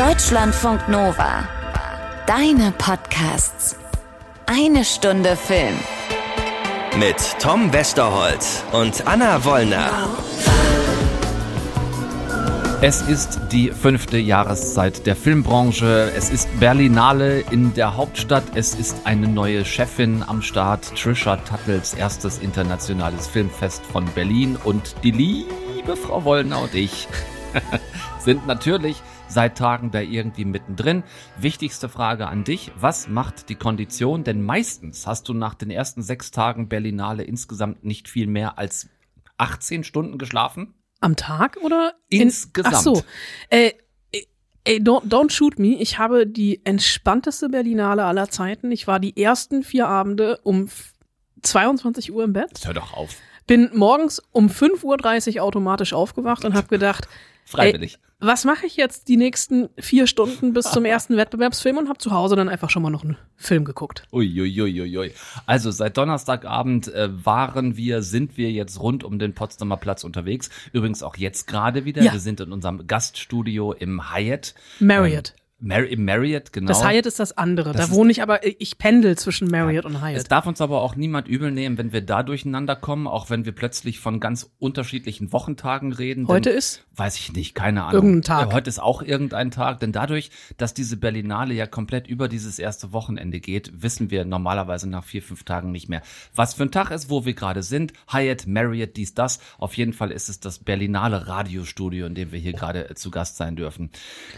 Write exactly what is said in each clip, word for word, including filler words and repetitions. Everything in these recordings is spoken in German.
Deutschlandfunk Nova. Deine Podcasts. Eine Stunde Film. Mit Tom Westerholt und Anna Wollner. Es ist die fünfte Jahreszeit der Filmbranche. Es ist Berlinale in der Hauptstadt. Es ist eine neue Chefin am Start. Trisha Tuttles erstes internationales Filmfest von Berlin. Und die liebe Frau Wollner und ich sind natürlich seit Tagen da irgendwie mittendrin. Wichtigste Frage an dich: Was macht die Kondition? Denn meistens hast du nach den ersten sechs Tagen Berlinale insgesamt nicht viel mehr als achtzehn Stunden geschlafen. Am Tag oder? Insgesamt. In, ach so. Äh, äh, don't, don't shoot me. Ich habe die entspannteste Berlinale aller Zeiten. Ich war die ersten vier Abende um zweiundzwanzig Uhr im Bett. Das hör doch auf. Bin morgens um fünf Uhr dreißig automatisch aufgewacht und habe gedacht, freiwillig. Ey, was mache ich jetzt die nächsten vier Stunden bis zum ersten Wettbewerbsfilm, und habe zu Hause dann einfach schon mal noch einen Film geguckt. Uiuiuiui. Also seit Donnerstagabend äh, waren wir, sind wir jetzt rund um den Potsdamer Platz unterwegs. Übrigens auch jetzt gerade wieder. Ja. Wir sind in unserem Gaststudio im Hyatt. Marriott. Ähm, Mar- Im Marriott, genau. Das Hyatt ist das andere. Das da wohne ich aber, ich pendel zwischen Marriott ja. und Hyatt. Es darf uns aber auch niemand übel nehmen, wenn wir da durcheinander kommen, auch wenn wir plötzlich von ganz unterschiedlichen Wochentagen reden. Heute denn, ist? Weiß ich nicht, keine Ahnung. Irgendein Tag. Ja, heute ist auch irgendein Tag, denn dadurch, dass diese Berlinale ja komplett über dieses erste Wochenende geht, wissen wir normalerweise nach vier, fünf Tagen nicht mehr, was für ein Tag ist, wo wir gerade sind. Hyatt, Marriott, dies, das. Auf jeden Fall ist es das Berlinale Radiostudio, in dem wir hier gerade zu Gast sein dürfen.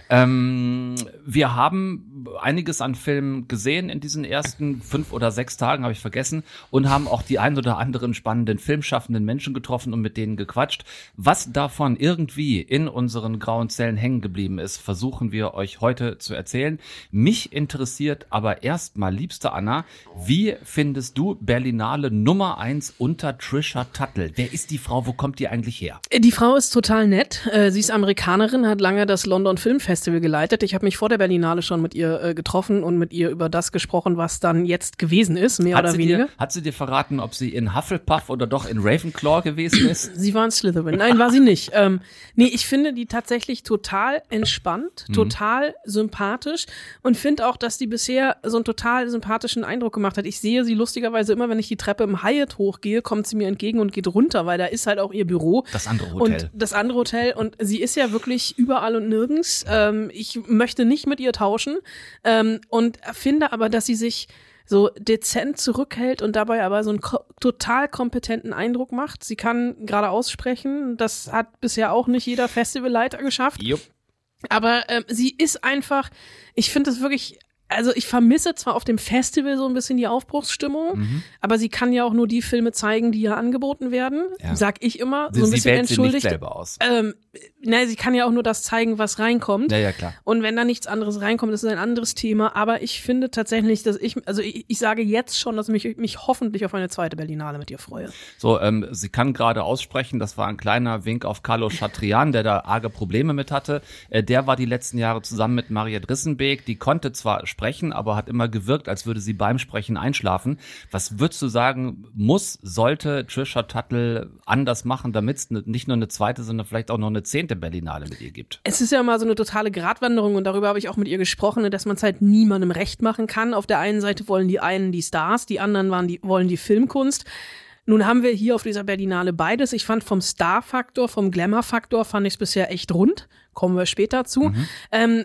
Ähm, wir haben einiges an Filmen gesehen in diesen ersten fünf oder sechs Tagen, habe ich vergessen, und haben auch die ein oder anderen spannenden filmschaffenden Menschen getroffen und mit denen gequatscht. Was davon irgendwie in unseren grauen Zellen hängen geblieben ist, versuchen wir euch heute zu erzählen. Mich interessiert aber erstmal, liebste Anna, wie findest du Berlinale Nummer eins unter Trisha Tuttle? Wer ist die Frau? Wo kommt die eigentlich her? Die Frau ist total nett. Sie ist Amerikanerin, hat lange das London Film Festival geleitet. Ich habe mich vor der Berlinale schon mit ihr äh, getroffen und mit ihr über das gesprochen, was dann jetzt gewesen ist, mehr hat oder sie weniger. Dir, hat sie dir verraten, ob sie in Hufflepuff oder doch in Ravenclaw gewesen ist? Sie war in Slytherin. Nein, war sie nicht. Ähm, nee, ich finde die tatsächlich total entspannt, mhm. total sympathisch und finde auch, dass die bisher so einen total sympathischen Eindruck gemacht hat. Ich sehe sie lustigerweise immer, wenn ich die Treppe im Hyatt hochgehe, kommt sie mir entgegen und geht runter, weil da ist halt auch ihr Büro. Das andere Hotel. Und das andere Hotel. Und sie ist ja wirklich überall und nirgends. Ähm, ich möchte nicht mit ihr tauschen. Ähm, und finde aber, dass sie sich so dezent zurückhält und dabei aber so einen ko- total kompetenten Eindruck macht. Sie kann gerade aussprechen. Das hat bisher auch nicht jeder Festivalleiter geschafft. Jupp. Aber ähm, sie ist einfach, ich finde das wirklich, also ich vermisse zwar auf dem Festival so ein bisschen die Aufbruchsstimmung, mhm. aber sie kann ja auch nur die Filme zeigen, die ihr angeboten werden, ja. sag ich immer, sie, so ein bisschen sie wählt entschuldigt. Sie nicht selber aus. Ähm, ne, sie kann ja auch nur das zeigen, was reinkommt. Ja, ja, klar. Und wenn da nichts anderes reinkommt, das ist ein anderes Thema. Aber ich finde tatsächlich, dass ich, also ich, ich sage jetzt schon, dass ich mich hoffentlich auf eine zweite Berlinale mit ihr freue. So, ähm, sie kann gerade aussprechen, das war ein kleiner Wink auf Carlo Chatrian, der da arge Probleme mit hatte. Äh, der war die letzten Jahre zusammen mit Mariette Rissenbeek, die konnte zwar sprechen, aber hat immer gewirkt, als würde sie beim Sprechen einschlafen. Was würdest du sagen, muss, sollte Trisha Tuttle anders machen, damit es nicht nur eine zweite, sondern vielleicht auch noch eine zehnte Berlinale mit ihr gibt? Es ist ja immer so eine totale Gratwanderung und darüber habe ich auch mit ihr gesprochen, dass man es halt niemandem recht machen kann. Auf der einen Seite wollen die einen die Stars, die anderen waren die, wollen die Filmkunst. Nun haben wir hier auf dieser Berlinale beides. Ich fand vom Star-Faktor, vom Glamour-Faktor fand ich es bisher echt rund. Kommen wir später zu. Mhm. Ähm,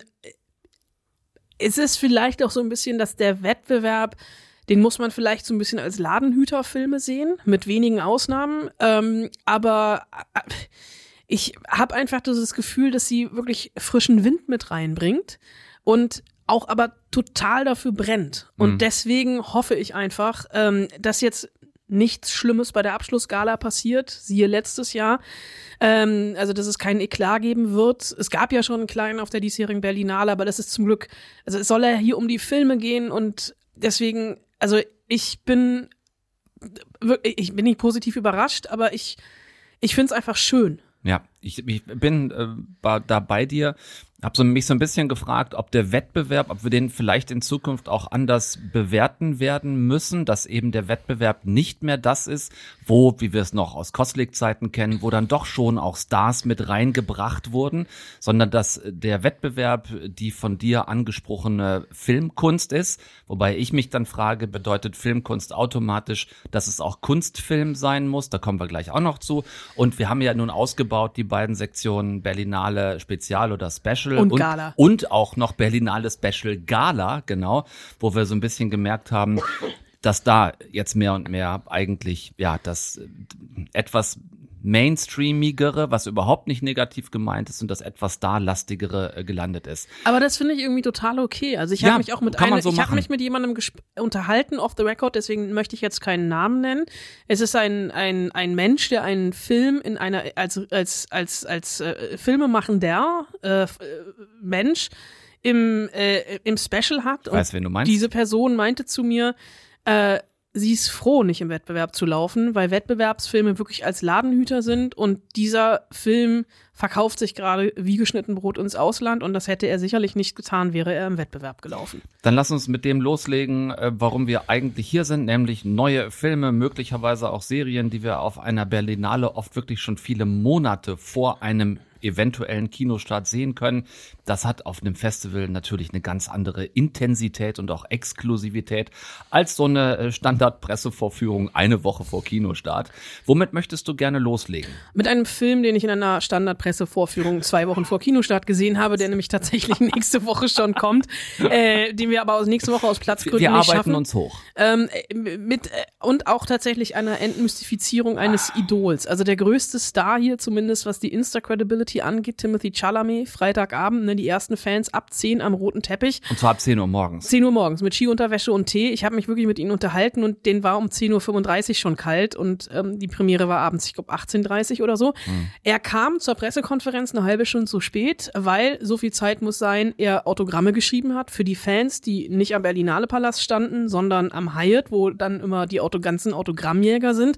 es ist vielleicht auch so ein bisschen, dass der Wettbewerb, den muss man vielleicht so ein bisschen als Ladenhüterfilme sehen, mit wenigen Ausnahmen. Ähm, aber äh, ich habe einfach dieses Gefühl, dass sie wirklich frischen Wind mit reinbringt und auch aber total dafür brennt. Und mhm. deswegen hoffe ich einfach, ähm, dass jetzt nichts Schlimmes bei der Abschlussgala passiert, siehe letztes Jahr. Ähm, also, dass es keinen Eklat geben wird. Es gab ja schon einen kleinen auf der diesjährigen Berlinale, aber das ist zum Glück, also es soll ja hier um die Filme gehen und deswegen, also ich bin, ich bin nicht positiv überrascht, aber ich, ich finde es einfach schön. Ja, ich, ich bin äh, da bei dir. habe so mich so ein bisschen gefragt, ob der Wettbewerb, ob wir den vielleicht in Zukunft auch anders bewerten werden müssen, dass eben der Wettbewerb nicht mehr das ist, wo, wie wir es noch aus Koslik-Zeiten kennen, wo dann doch schon auch Stars mit reingebracht wurden, sondern dass der Wettbewerb die von dir angesprochene Filmkunst ist, wobei ich mich dann frage, bedeutet Filmkunst automatisch, dass es auch Kunstfilm sein muss, da kommen wir gleich auch noch zu, und wir haben ja nun ausgebaut die beiden Sektionen Berlinale Spezial oder Special und, und Gala. Und auch noch Berlinale Special Gala, genau, wo wir so ein bisschen gemerkt haben, dass da jetzt mehr und mehr eigentlich, ja, das etwas mainstreamigere, was überhaupt nicht negativ gemeint ist, und das etwas starlastigere äh, gelandet ist. Aber das finde ich irgendwie total okay. Also ich Ja, habe mich auch mit kann man einer, so ich habe machen. mich mit jemandem gesp- unterhalten off the record, deswegen möchte ich jetzt keinen Namen nennen. Es ist ein ein ein Mensch, der einen Film in einer als als als als äh, Filmemachender äh, äh, Mensch im äh, im Special hat. Ich weiß, wen du meinst. Diese Person meinte zu mir, äh, sie ist froh, nicht im Wettbewerb zu laufen, weil Wettbewerbsfilme wirklich als Ladenhüter sind, und dieser Film verkauft sich gerade wie geschnitten Brot ins Ausland, und das hätte er sicherlich nicht getan, wäre er im Wettbewerb gelaufen. Dann lass uns mit dem loslegen, äh, warum wir eigentlich hier sind, nämlich neue Filme, möglicherweise auch Serien, die wir auf einer Berlinale oft wirklich schon viele Monate vor einem eventuellen Kinostart sehen können. Das hat auf einem Festival natürlich eine ganz andere Intensität und auch Exklusivität als so eine Standardpressevorführung eine Woche vor Kinostart. Womit möchtest du gerne loslegen? Mit einem Film, den ich in einer Standardpressevorführung zwei Wochen vor Kinostart gesehen habe, der nämlich tatsächlich nächste Woche schon kommt, äh, den wir aber aus nächste Woche aus Platzgründen Wir nicht arbeiten schaffen. uns hoch. Ähm, mit, äh, und auch tatsächlich einer Entmystifizierung eines Idols. Also der größte Star hier, zumindest was die Insta-Credibility angeht, Timothée Chalamet, Freitagabend, ne, die ersten Fans ab zehn am roten Teppich. Und zwar ab zehn Uhr morgens. zehn Uhr morgens mit Skiunterwäsche und Tee. Ich habe mich wirklich mit ihnen unterhalten, und denen war um zehn Uhr fünfunddreißig schon kalt, und ähm, die Premiere war abends, ich glaube, achtzehn Uhr dreißig oder so. Hm. Er kam zur Pressekonferenz eine halbe Stunde zu spät, weil, so viel Zeit muss sein, er Autogramme geschrieben hat für die Fans, die nicht am Berlinale Palast standen, sondern am Hyatt, wo dann immer die Auto, ganzen Autogrammjäger sind.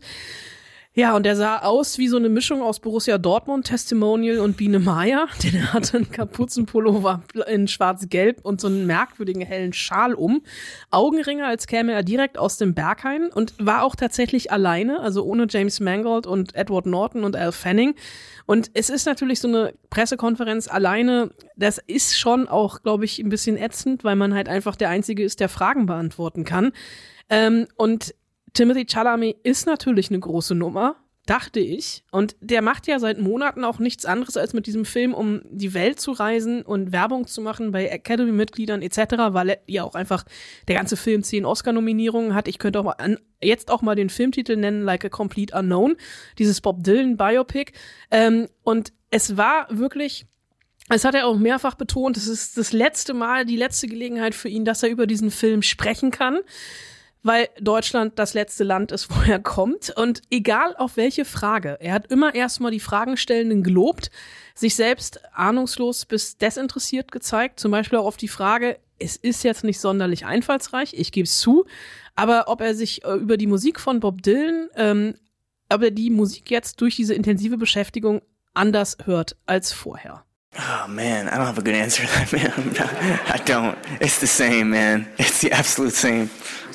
Ja, und der sah aus wie so eine Mischung aus Borussia Dortmund, Testimonial und Biene Maya. Denn er hatte einen Kapuzenpullover in schwarz-gelb und so einen merkwürdigen hellen Schal um. Augenringe, als käme er direkt aus dem Berghain, und war auch tatsächlich alleine, also ohne James Mangold und Edward Norton und Al Fanning. Und es ist natürlich so eine Pressekonferenz alleine, das ist schon auch, glaube ich, ein bisschen ätzend, weil man halt einfach der Einzige ist, der Fragen beantworten kann. Ähm, und Timothée Chalamet ist natürlich eine große Nummer, dachte ich. Und der macht ja seit Monaten auch nichts anderes als mit diesem Film um die Welt zu reisen und Werbung zu machen bei Academy-Mitgliedern et cetera, weil er ja auch einfach der ganze Film zehn Oscar-Nominierungen hat. Ich könnte auch mal an, jetzt auch mal den Filmtitel nennen, Like a Complete Unknown, dieses Bob Dylan-Biopic. Ähm, und es war wirklich... Das hat er auch mehrfach betont, es ist das letzte Mal, die letzte Gelegenheit für ihn, dass er über diesen Film sprechen kann, weil Deutschland das letzte Land ist, wo er kommt. Und egal auf welche Frage, er hat immer erstmal die Fragenstellenden gelobt, sich selbst ahnungslos bis desinteressiert gezeigt, zum Beispiel auch auf die Frage, es ist jetzt nicht sonderlich einfallsreich, ich gebe es zu, aber ob er sich äh, über die Musik von Bob Dylan, ähm, ob er die Musik jetzt durch diese intensive Beschäftigung anders hört als vorher. Oh man, I don't have a good answer to that, man. I don't. It's the same, man. It's the absolute same.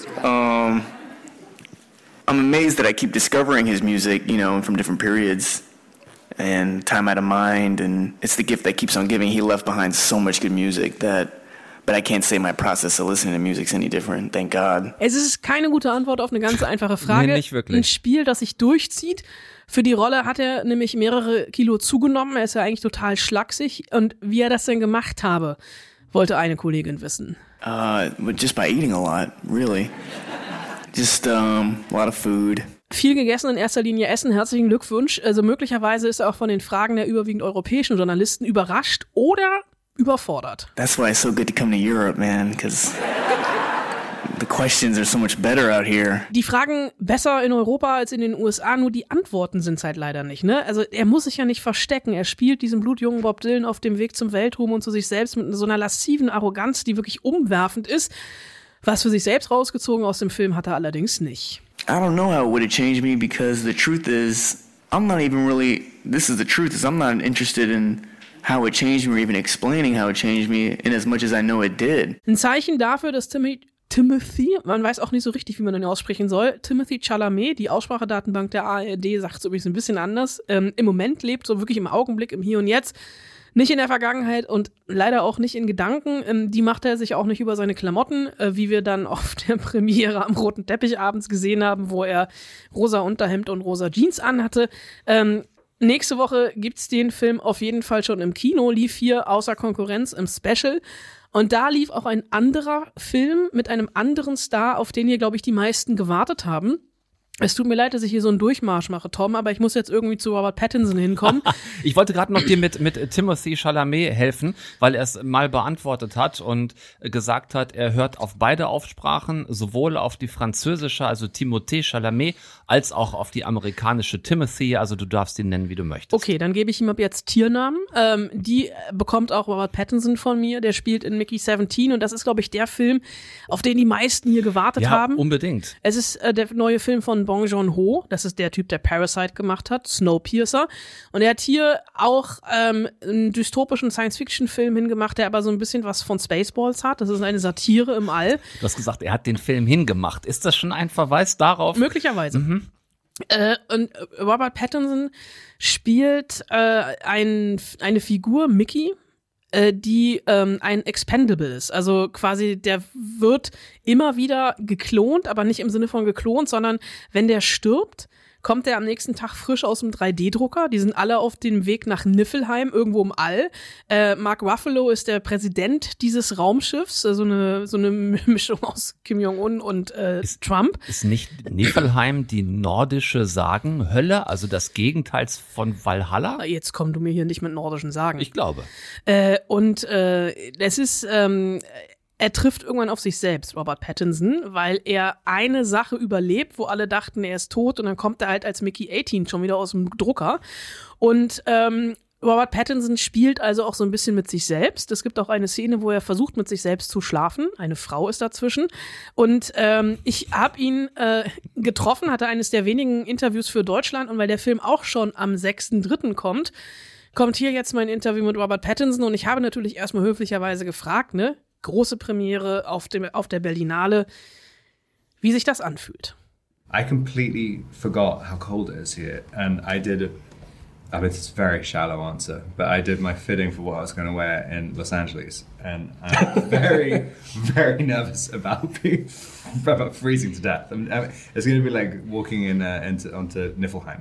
Um, I'm amazed that I keep discovering his music, you know, from different periods and Time Out of Mind, and it's the gift that keeps on giving. He left behind so much good music that, but I can't say my process of listening to music's any different, thank God. Es ist keine gute Antwort auf eine ganz einfache Frage. Nee, nicht wirklich. Ein Spiel, das sich durchzieht. Für die Rolle hat er nämlich mehrere Kilo zugenommen. Er ist ja eigentlich total schlaksig. Und wie er das denn gemacht habe, wollte eine Kollegin wissen. Uh, just by eating a lot, really. Just um, a lot of food. Viel gegessen, in erster Linie Essen. Herzlichen Glückwunsch. Also möglicherweise ist er auch von den Fragen der überwiegend europäischen Journalisten überrascht oder überfordert. That's why it's so good to come to Europe, man, because the questions are so much better out here. Die Fragen besser in Europa als in den U S A, nur die Antworten sind's halt leider nicht, ne? Also er muss sich ja nicht verstecken. Er spielt diesen blutjungen Bob Dylan auf dem Weg zum Weltruhm und zu sich selbst mit so einer lassiven Arroganz, die wirklich umwerfend ist. Was für sich selbst rausgezogen aus dem Film hat er allerdings nicht. I don't know how it would have changed me, because the truth is, I'm not even really, this is the truth, is I'm not interested in how it changed me or even explaining how it changed me in as much as I know it did. Ein Zeichen dafür, dass Timmy Timothy, man weiß auch nicht so richtig, wie man ihn aussprechen soll, Timothy Chalamet, die Aussprachedatenbank der A R D sagt es übrigens ein bisschen anders, ähm, im Moment lebt so wirklich im Augenblick, im Hier und Jetzt, nicht in der Vergangenheit und leider auch nicht in Gedanken. Ähm, die macht er sich auch nicht über seine Klamotten, äh, wie wir dann auf der Premiere am roten Teppich abends gesehen haben, wo er rosa Unterhemd und rosa Jeans anhatte. Ähm, nächste Woche gibt's den Film auf jeden Fall schon im Kino, lief hier außer Konkurrenz im Special. Und da lief auch ein anderer Film mit einem anderen Star, auf den hier, glaube ich, die meisten gewartet haben. Es tut mir leid, dass ich hier so einen Durchmarsch mache, Tom, aber ich muss jetzt irgendwie zu Robert Pattinson hinkommen. Ich wollte gerade noch dir mit, mit Timothy Chalamet helfen, weil er es mal beantwortet hat und gesagt hat, er hört auf beide Aufsprachen, sowohl auf die französische, also Timothée Chalamet, als auch auf die amerikanische Timothy, also du darfst ihn nennen, wie du möchtest. Okay, dann gebe ich ihm ab jetzt Tiernamen. Ähm, die bekommt auch Robert Pattinson von mir, der spielt in Mickey siebzehn und das ist, glaube ich, der Film, auf den die meisten hier gewartet ja, haben. Ja, unbedingt. Es ist äh, der neue Film von Bong Joon-ho, das ist der Typ, der Parasite gemacht hat, Snowpiercer. Und er hat hier auch ähm, einen dystopischen Science-Fiction-Film hingemacht, der aber so ein bisschen was von Spaceballs hat. Das ist eine Satire im All. Du hast gesagt, er hat den Film hingemacht. Ist das schon ein Verweis darauf? Möglicherweise. Mhm. Äh, und Robert Pattinson spielt äh, ein, eine Figur, Mickey, die ähm, ein Expendable ist. Also quasi, der wird immer wieder geklont, aber nicht im Sinne von geklont, sondern wenn der stirbt, kommt er am nächsten Tag frisch aus dem drei D Drucker. Die sind alle auf dem Weg nach Niflheim, irgendwo im All. Äh, Mark Ruffalo ist der Präsident dieses Raumschiffs, so eine, so eine Mischung aus Kim Jong-un und äh, ist, Trump. Ist nicht Niflheim die nordische Sagenhölle, also das Gegenteil von Valhalla? Jetzt komm du mir hier nicht mit nordischen Sagen. Ich glaube. Äh, und äh, es ist... Ähm, Er trifft irgendwann auf sich selbst, Robert Pattinson, weil er eine Sache überlebt, wo alle dachten, er ist tot und dann kommt er halt als Mickey achtzehn schon wieder aus dem Drucker. Und ähm, Robert Pattinson spielt also auch so ein bisschen mit sich selbst. Es gibt auch eine Szene, wo er versucht, mit sich selbst zu schlafen. Eine Frau ist dazwischen. Und ähm, ich habe ihn äh, getroffen, hatte eines der wenigen Interviews für Deutschland und weil der Film auch schon am sechsten dritten kommt, kommt hier jetzt mein Interview mit Robert Pattinson und ich habe natürlich erstmal höflicherweise gefragt, ne? Große Premiere auf, dem, auf der Berlinale, wie sich das anfühlt. I completely forgot how cold it is here, and I did, I mean, it's a very shallow answer, but I did my fitting for what I was going to wear in Los Angeles, and I'm very, very nervous about being, about freezing to death. I mean, it's going to be like walking in uh, into, onto Niflheim.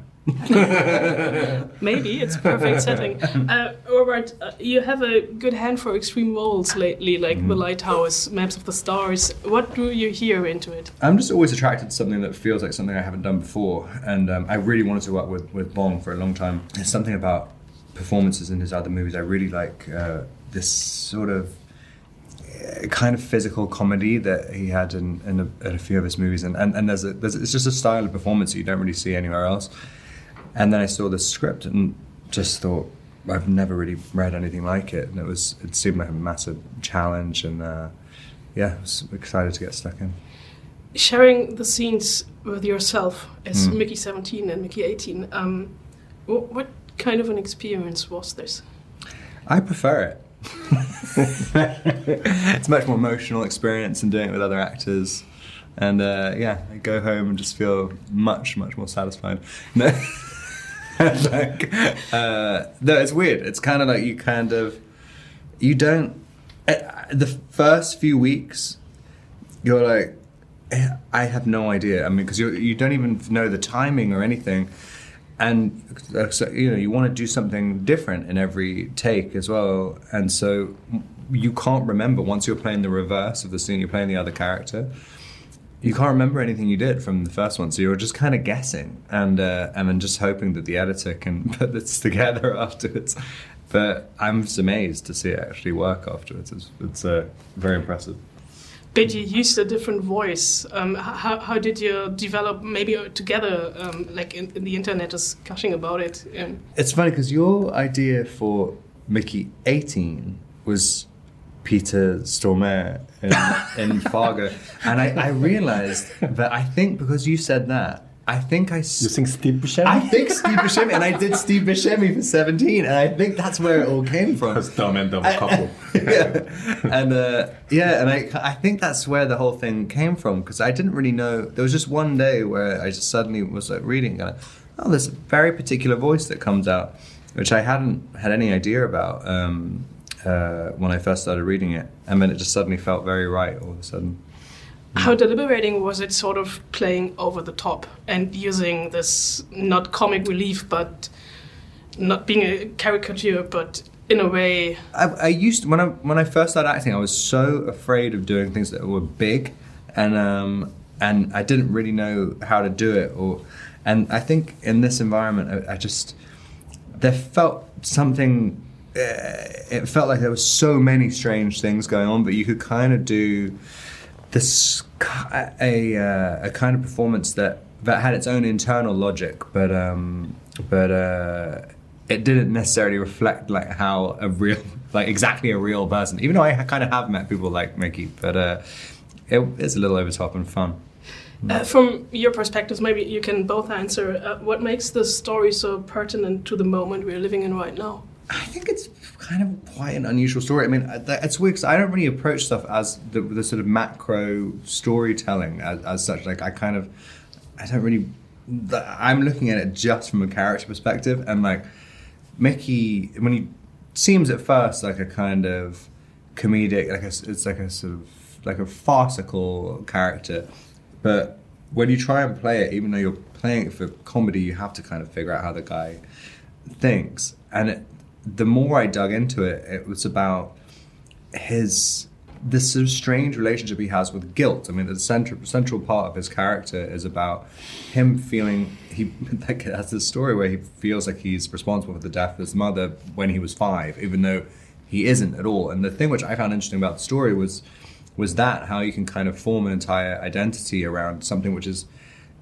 Maybe it's a perfect setting. Uh, Robert, uh, you have a good hand for extreme roles lately, like mm. The Lighthouse, Maps of the Stars. What drew you here into it? I'm just always attracted to something that feels like something I haven't done before, and um, I really wanted to work with, with Bong for a long time. There's something about performances in his other movies. I really like uh, this sort of uh, kind of physical comedy that he had in, in, a, in a few of his movies, and, and, and there's, a, there's it's just a style of performance that you don't really see anywhere else. And then I saw the script and just thought, I've never really read anything like it. And it was it seemed like a massive challenge. And uh, yeah, I was excited to get stuck in. Sharing the scenes with yourself as mm. Mickey seventeen and Mickey eighteen, um, what, what kind of an experience was this? I prefer it. It's a much more emotional experience than doing it with other actors. And uh, yeah, I go home and just feel much, much more satisfied. No. like, uh, no, it's weird. It's kind of like you kind of, you don't, uh, the first few weeks, you're like, I have no idea. I mean, because you you don't even know the timing or anything. And, uh, so, you know, you want to do something different in every take as well. And so you can't remember, once you're playing the reverse of the scene, you're playing the other character, you can't remember anything you did from the first one, so you're just kind of guessing and uh, and then just hoping that the editor can put this together afterwards. But I'm just amazed to see it actually work afterwards. It's, it's uh, very impressive. But you used a different voice. Um, how how did you develop, maybe together, um, like in, in the internet discussing about it? Um, it's funny because your idea for Mickey eighteen was Peter Stormare in, in Fargo, and I, I realized that I think because you said that, I think I. You think Steve Buscemi? I think Steve Buscemi, and I did Steve Buscemi for seventeen, and I think that's where it all came from. That's dumb end of a couple. yeah, and uh, yeah, and I I think that's where the whole thing came from, because I didn't really know. There was just one day where I just suddenly was like reading, and oh, there's a very particular voice that comes out, which I hadn't had any idea about um, uh, when I first started reading it, and then it just suddenly felt very right all of a sudden. How deliberating was it sort of playing over the top and using this not comic relief, but not being a caricature, but in a way... I, I used to, when I when I first started acting, I was so afraid of doing things that were big, and um, and I didn't really know how to do it. Or, and I think in this environment, I, I just there felt something. Uh, it felt like there was so many strange things going on, but you could kind of do this a uh, a kind of performance that that had its own internal logic, but um, but uh, it didn't necessarily reflect like how a real like exactly a real person. Even though I kind of have met people like Mickey, but uh, it is a little over top and fun. Uh, from your perspectives, maybe you can both answer. Uh, what makes the story so pertinent to the moment we're living in right now? I think it's kind of quite an unusual story. I mean, it's weird because I don't really approach stuff as the, the sort of macro storytelling as, as such. Like, I kind of, I don't really, I'm looking at it just from a character perspective. And like, Mickey, when he seems at first like a kind of comedic, like a, it's like a sort of, like a farcical character. But when you try and play it, even though you're playing it for comedy, you have to kind of figure out how the guy thinks. And it, the more I dug into it, it was about his this sort of strange relationship he has with guilt. I mean, the central central part of his character is about him feeling he like has this story where he feels like he's responsible for the death of his mother when he was five, even though he isn't at all. And the thing which I found interesting about the story was was that how you can kind of form an entire identity around something which is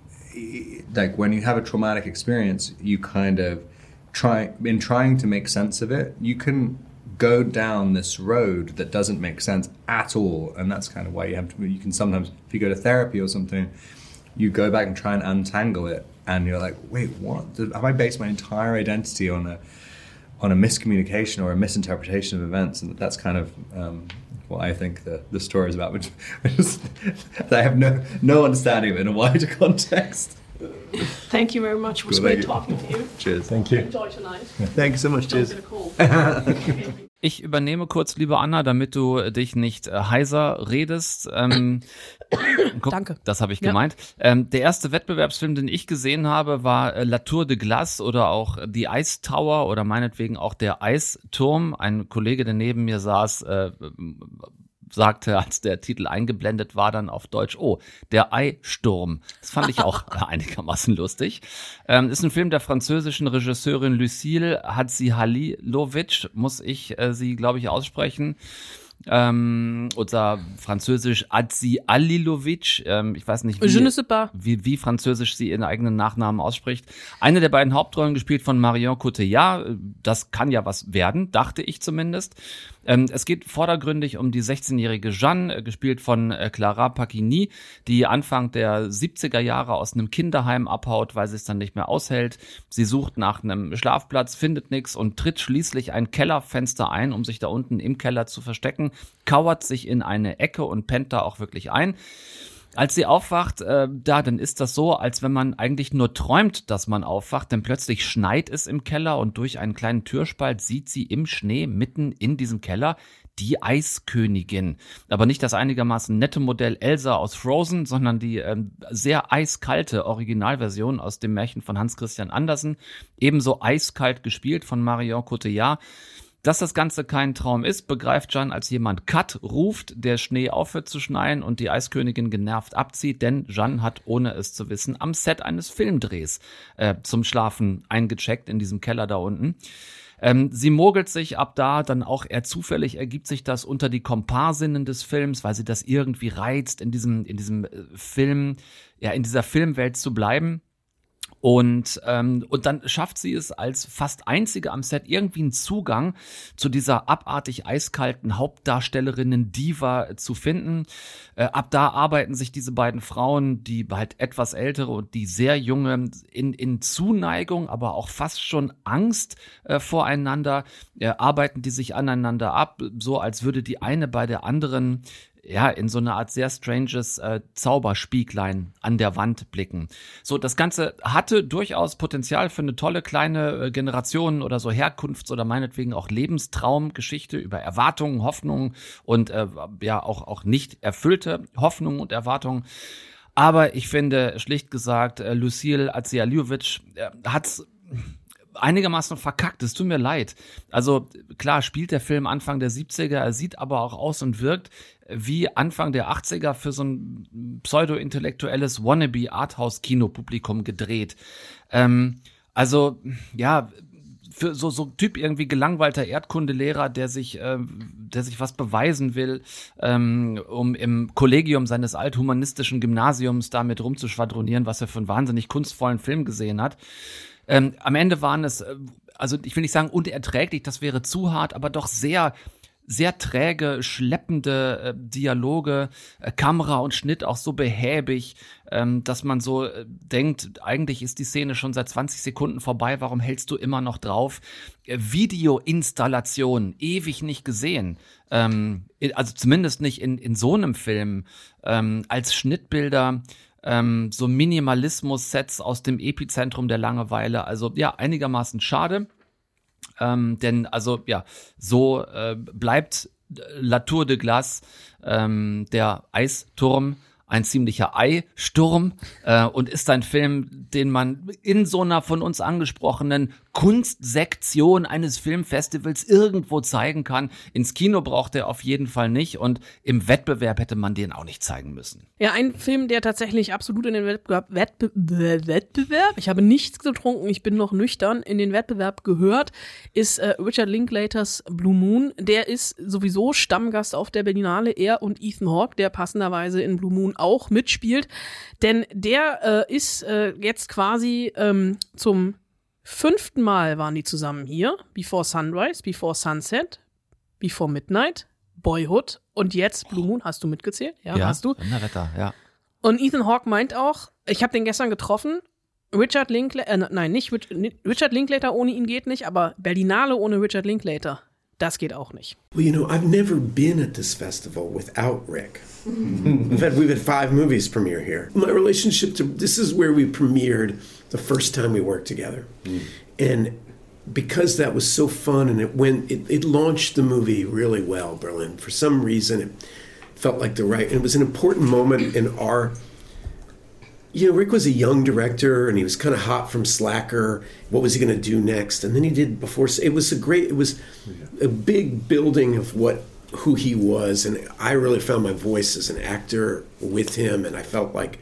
like when you have a traumatic experience, you kind of try in trying to make sense of it, you can go down this road that doesn't make sense at all, and that's kind of why you have to. You can sometimes, if you go to therapy or something, you go back and try and untangle it, and you're like, wait, what? Have I based my entire identity on a on a miscommunication or a misinterpretation of events? And that's kind of um, what I think the the story is about, which, which is, I have no no understanding of it in a wider context. Thank you very much. It was Cool, great thank you. talking to you. Cheers. Thank you. Enjoy tonight. Thank you so much. Cheers. Don't get a cold. Ich übernehme kurz, liebe Anna, damit du dich nicht äh, heiser redest. Ähm, guck, Danke. Das habe ich Ja. gemeint. Ähm, der erste Wettbewerbsfilm, den ich gesehen habe, war äh, La Tour de Glace oder auch The Ice Tower oder meinetwegen auch der Eisturm. Ein Kollege, der neben mir saß, äh, sagte, als der Titel eingeblendet war, dann auf Deutsch, oh, der Eisturm. Das fand ich auch einigermaßen lustig. Ähm, ist ein Film der französischen Regisseurin Lucille Hatzihalilovic, muss ich äh, sie, glaube ich, aussprechen. Ähm, oder französisch Hatzihalilovic, ähm, ich weiß nicht, Je ne wie, sais pas. wie, wie französisch sie ihren eigenen Nachnamen ausspricht. Eine der beiden Hauptrollen gespielt von Marion Cotillard. Das kann ja was werden, dachte ich zumindest. Ähm, es geht vordergründig um die sechzehnjährige Jeanne, äh, gespielt von äh, Clara Pacquini, die Anfang der siebziger Jahre aus einem Kinderheim abhaut, weil sie es dann nicht mehr aushält. Sie sucht nach einem Schlafplatz, findet nichts und tritt schließlich ein Kellerfenster ein, um sich da unten im Keller zu verstecken, kauert sich in eine Ecke und pennt da auch wirklich ein. Als sie aufwacht, äh, da, dann ist das so, als wenn man eigentlich nur träumt, dass man aufwacht, denn plötzlich schneit es im Keller und durch einen kleinen Türspalt sieht sie im Schnee mitten in diesem Keller die Eiskönigin. Aber nicht das einigermaßen nette Modell Elsa aus Frozen, sondern die äh, sehr eiskalte Originalversion aus dem Märchen von Hans Christian Andersen, ebenso eiskalt gespielt von Marion Cotillard. Dass das Ganze kein Traum ist, begreift Jeanne, als jemand Cut ruft, der Schnee aufhört zu schneien und die Eiskönigin genervt abzieht, denn Jeanne hat, ohne es zu wissen, am Set eines Filmdrehs äh, zum Schlafen eingecheckt in diesem Keller da unten. Ähm, sie mogelt sich ab da, dann auch eher zufällig ergibt sich das unter die Komparsinnen des Films, weil sie das irgendwie reizt, in diesem, in diesem äh, Film, ja, in dieser Filmwelt zu bleiben. Und, ähm, und dann schafft sie es als fast einzige am Set irgendwie einen Zugang zu dieser abartig eiskalten Hauptdarstellerinnen-Diva zu finden. Äh, ab da arbeiten sich diese beiden Frauen, die halt etwas ältere und die sehr junge, in, in Zuneigung, aber auch fast schon Angst äh, voreinander, äh, arbeiten die sich aneinander ab, so als würde die eine bei der anderen ja, in so eine Art sehr stranges äh, Zauberspieglein an der Wand blicken. So, das Ganze hatte durchaus Potenzial für eine tolle kleine äh, Generation oder so Herkunfts- oder meinetwegen auch Lebenstraumgeschichte über Erwartungen, Hoffnungen und äh, ja auch, auch nicht erfüllte Hoffnungen und Erwartungen. Aber ich finde, schlicht gesagt, äh, Lucille Azialiovic äh, hat's einigermaßen verkackt, es tut mir leid. Also klar spielt der Film Anfang der siebziger, er sieht aber auch aus und wirkt wie Anfang der achtziger für so ein pseudo-intellektuelles Wannabe-Arthouse-Kinopublikum gedreht. Ähm, also ja, für so so Typ irgendwie gelangweilter Erdkundelehrer, der sich äh, der sich was beweisen will, ähm, um im Kollegium seines althumanistischen Gymnasiums damit rumzuschwadronieren, was er für einen wahnsinnig kunstvollen Film gesehen hat. Ähm, am Ende waren es, also ich will nicht sagen unerträglich, das wäre zu hart, aber doch sehr, sehr träge, schleppende äh, Dialoge, äh, Kamera und Schnitt auch so behäbig, ähm, dass man so äh, denkt, eigentlich ist die Szene schon seit zwanzig Sekunden vorbei, warum hältst du immer noch drauf? Äh, Videoinstallation, ewig nicht gesehen, ähm, also zumindest nicht in, in so einem Film, ähm, als Schnittbilder, Ähm, so Minimalismus-Sets aus dem Epizentrum der Langeweile. Also ja, einigermaßen schade. Ähm, denn also ja, so äh, bleibt La Tour de Glace, ähm, der Eisturm, ein ziemlicher Eisturm äh, und ist ein Film, den man in so einer von uns angesprochenen Kunstsektion eines Filmfestivals irgendwo zeigen kann. Ins Kino braucht er auf jeden Fall nicht und im Wettbewerb hätte man den auch nicht zeigen müssen. Ja, ein Film, der tatsächlich absolut in den Wettbewerb, Wettbe Wettbewerb, ich habe nichts getrunken, ich bin noch nüchtern, in den Wettbewerb gehört, ist äh, Richard Linklaters Blue Moon. Der ist sowieso Stammgast auf der Berlinale, er und Ethan Hawke, der passenderweise in Blue Moon auch mitspielt. Denn der äh, ist äh, jetzt quasi ähm, zum fünften Mal waren die zusammen hier. Before Sunrise, Before Sunset, Before Midnight, Boyhood und jetzt Blue Moon. Hast du mitgezählt? Ja, ja, hast du. Wetter, ja. Und Ethan Hawke meint auch, ich habe den gestern getroffen, Richard Linklater, äh, nein, nicht Richard Linklater ohne ihn geht nicht, aber Berlinale ohne Richard Linklater, das geht auch nicht. Well, you know, I've never been at this festival without Rick. We've had, we've had five movies premiere here. My relationship to, this is where we premiered the first time we worked together. Mm. And because that was so fun and it went, it, it launched the movie really well, Berlin. For some reason, it felt like the right, and it was an important moment in our, you know, Rick was a young director and he was kind of hot from Slacker. What was he going to do next? And then he did Before, it was a great, it was a big building of what, who he was. And I really found my voice as an actor with him. And I felt like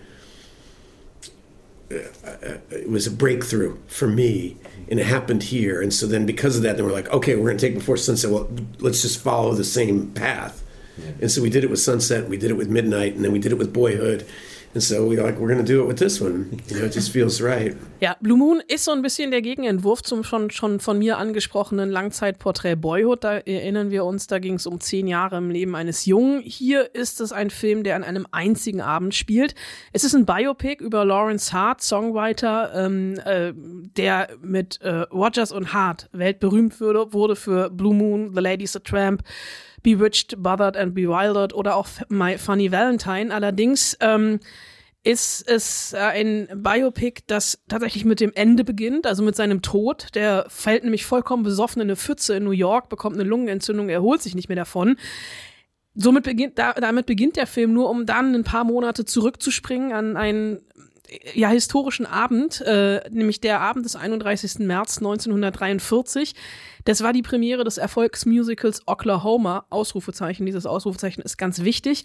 uh, it was a breakthrough for me. And it happened here. And so then because of that, they were like, okay, we're going to take Before Sunset. Well, let's just follow the same path. Yeah. And so we did it with Sunset, we did it with Midnight, and then we did it with Boyhood. And so we like, we're going to do it with this one. You know, it just feels right. Ja, Blue Moon ist so ein bisschen der Gegenentwurf zum schon, schon von mir angesprochenen Langzeitporträt Boyhood. Da erinnern wir uns, da ging es um zehn Jahre im Leben eines Jungen. Hier ist es ein Film, der an einem einzigen Abend spielt. Es ist ein Biopic über Lawrence Hart, Songwriter, ähm, äh, der mit äh, Rodgers und Hart weltberühmt wurde, wurde für Blue Moon, The Lady's a Tramp, Bewitched, Bothered and Bewildered oder auch My Funny Valentine. Allerdings ähm, ist es äh, ein Biopic, das tatsächlich mit dem Ende beginnt, also mit seinem Tod. Der fällt nämlich vollkommen besoffen in eine Pfütze in New York, bekommt eine Lungenentzündung, erholt sich nicht mehr davon. Somit beginnt, da, damit beginnt der Film nur, um dann ein paar Monate zurückzuspringen an einen ja, historischen Abend, äh, nämlich der Abend des einunddreißigsten März neunzehnhundertdreiundvierzig. Das war die Premiere des Erfolgsmusicals Oklahoma, Ausrufezeichen, dieses Ausrufezeichen ist ganz wichtig.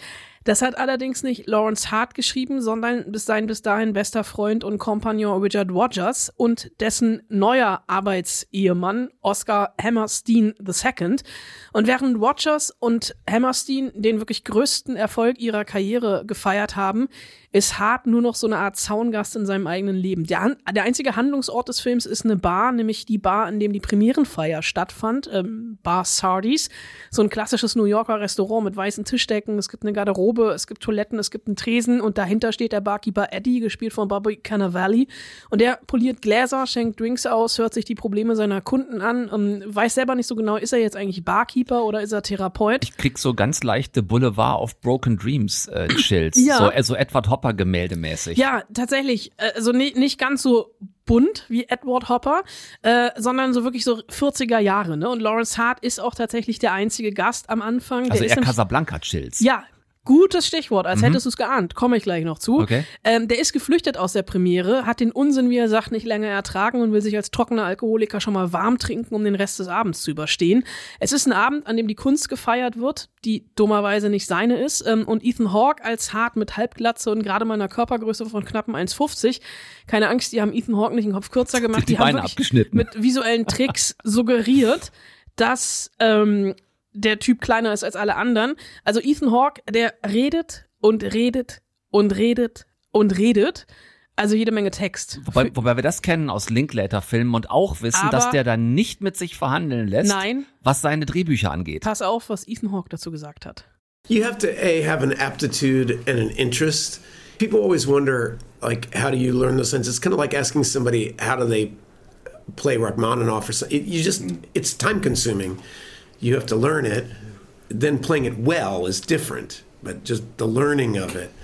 Das hat allerdings nicht Lawrence Hart geschrieben, sondern sein bis dahin bester Freund und Kompagnon Richard Rodgers und dessen neuer Arbeitsehemann Oscar Hammerstein der Zweite. Und während Rodgers und Hammerstein den wirklich größten Erfolg ihrer Karriere gefeiert haben, ist Hart nur noch so eine Art Zaungast in seinem eigenen Leben. Der, der einzige Handlungsort des Films ist eine Bar, nämlich die Bar, in dem die Premierenfeier stattfand, ähm, Bar Sardi's. So ein klassisches New Yorker Restaurant mit weißen Tischdecken, es gibt eine Garderobe, es gibt Toiletten, es gibt einen Tresen und dahinter steht der Barkeeper Eddie, gespielt von Bobby Cannavale. Und der poliert Gläser, schenkt Drinks aus, hört sich die Probleme seiner Kunden an, ähm, weiß selber nicht so genau, ist er jetzt eigentlich Barkeeper oder ist er Therapeut? Ich krieg so ganz leichte Boulevard of Broken Dreams äh, Chills, ja. so also Edward Hopper gemäldemäßig. Ja, tatsächlich. Also nicht, nicht ganz so bunt wie Edward Hopper, äh, sondern so wirklich so vierziger Jahre. Ne? Und Lawrence Hart ist auch tatsächlich der einzige Gast am Anfang. Also der eher ist Casablanca-Chills. Ja, gutes Stichwort, als Mhm. hättest du es geahnt. Komme ich gleich noch zu. Okay. Ähm, der ist geflüchtet aus der Premiere, hat den Unsinn, wie er sagt, nicht länger ertragen und will sich als trockener Alkoholiker schon mal warm trinken, um den Rest des Abends zu überstehen. Es ist ein Abend, an dem die Kunst gefeiert wird, die dummerweise nicht seine ist. Ähm, und Ethan Hawke als Hart mit Halbglatze und gerade mal einer Körpergröße von knappen eins Komma fünfzig. Keine Angst, die haben Ethan Hawke nicht den Kopf kürzer gemacht. Die Die, haben Beine wirklich abgeschnitten. mit visuellen Tricks suggeriert, dass ähm, der Typ kleiner ist als alle anderen. Also Ethan Hawke, der redet und redet und redet und redet. Also jede Menge Text. Wobei, wobei wir das kennen aus Linklater-Filmen und auch wissen, Aber dass der dann nicht mit sich verhandeln lässt, Nein. was seine Drehbücher angeht. Pass auf, was Ethan Hawke dazu gesagt hat. You have to A, have an aptitude and an interest. People always wonder, like, how do you learn those things? It's kind of like asking somebody, how do they play Rachmaninoff or something. You just, it's time consuming. You have to learn it. Then playing it well is different, but just the learning of it.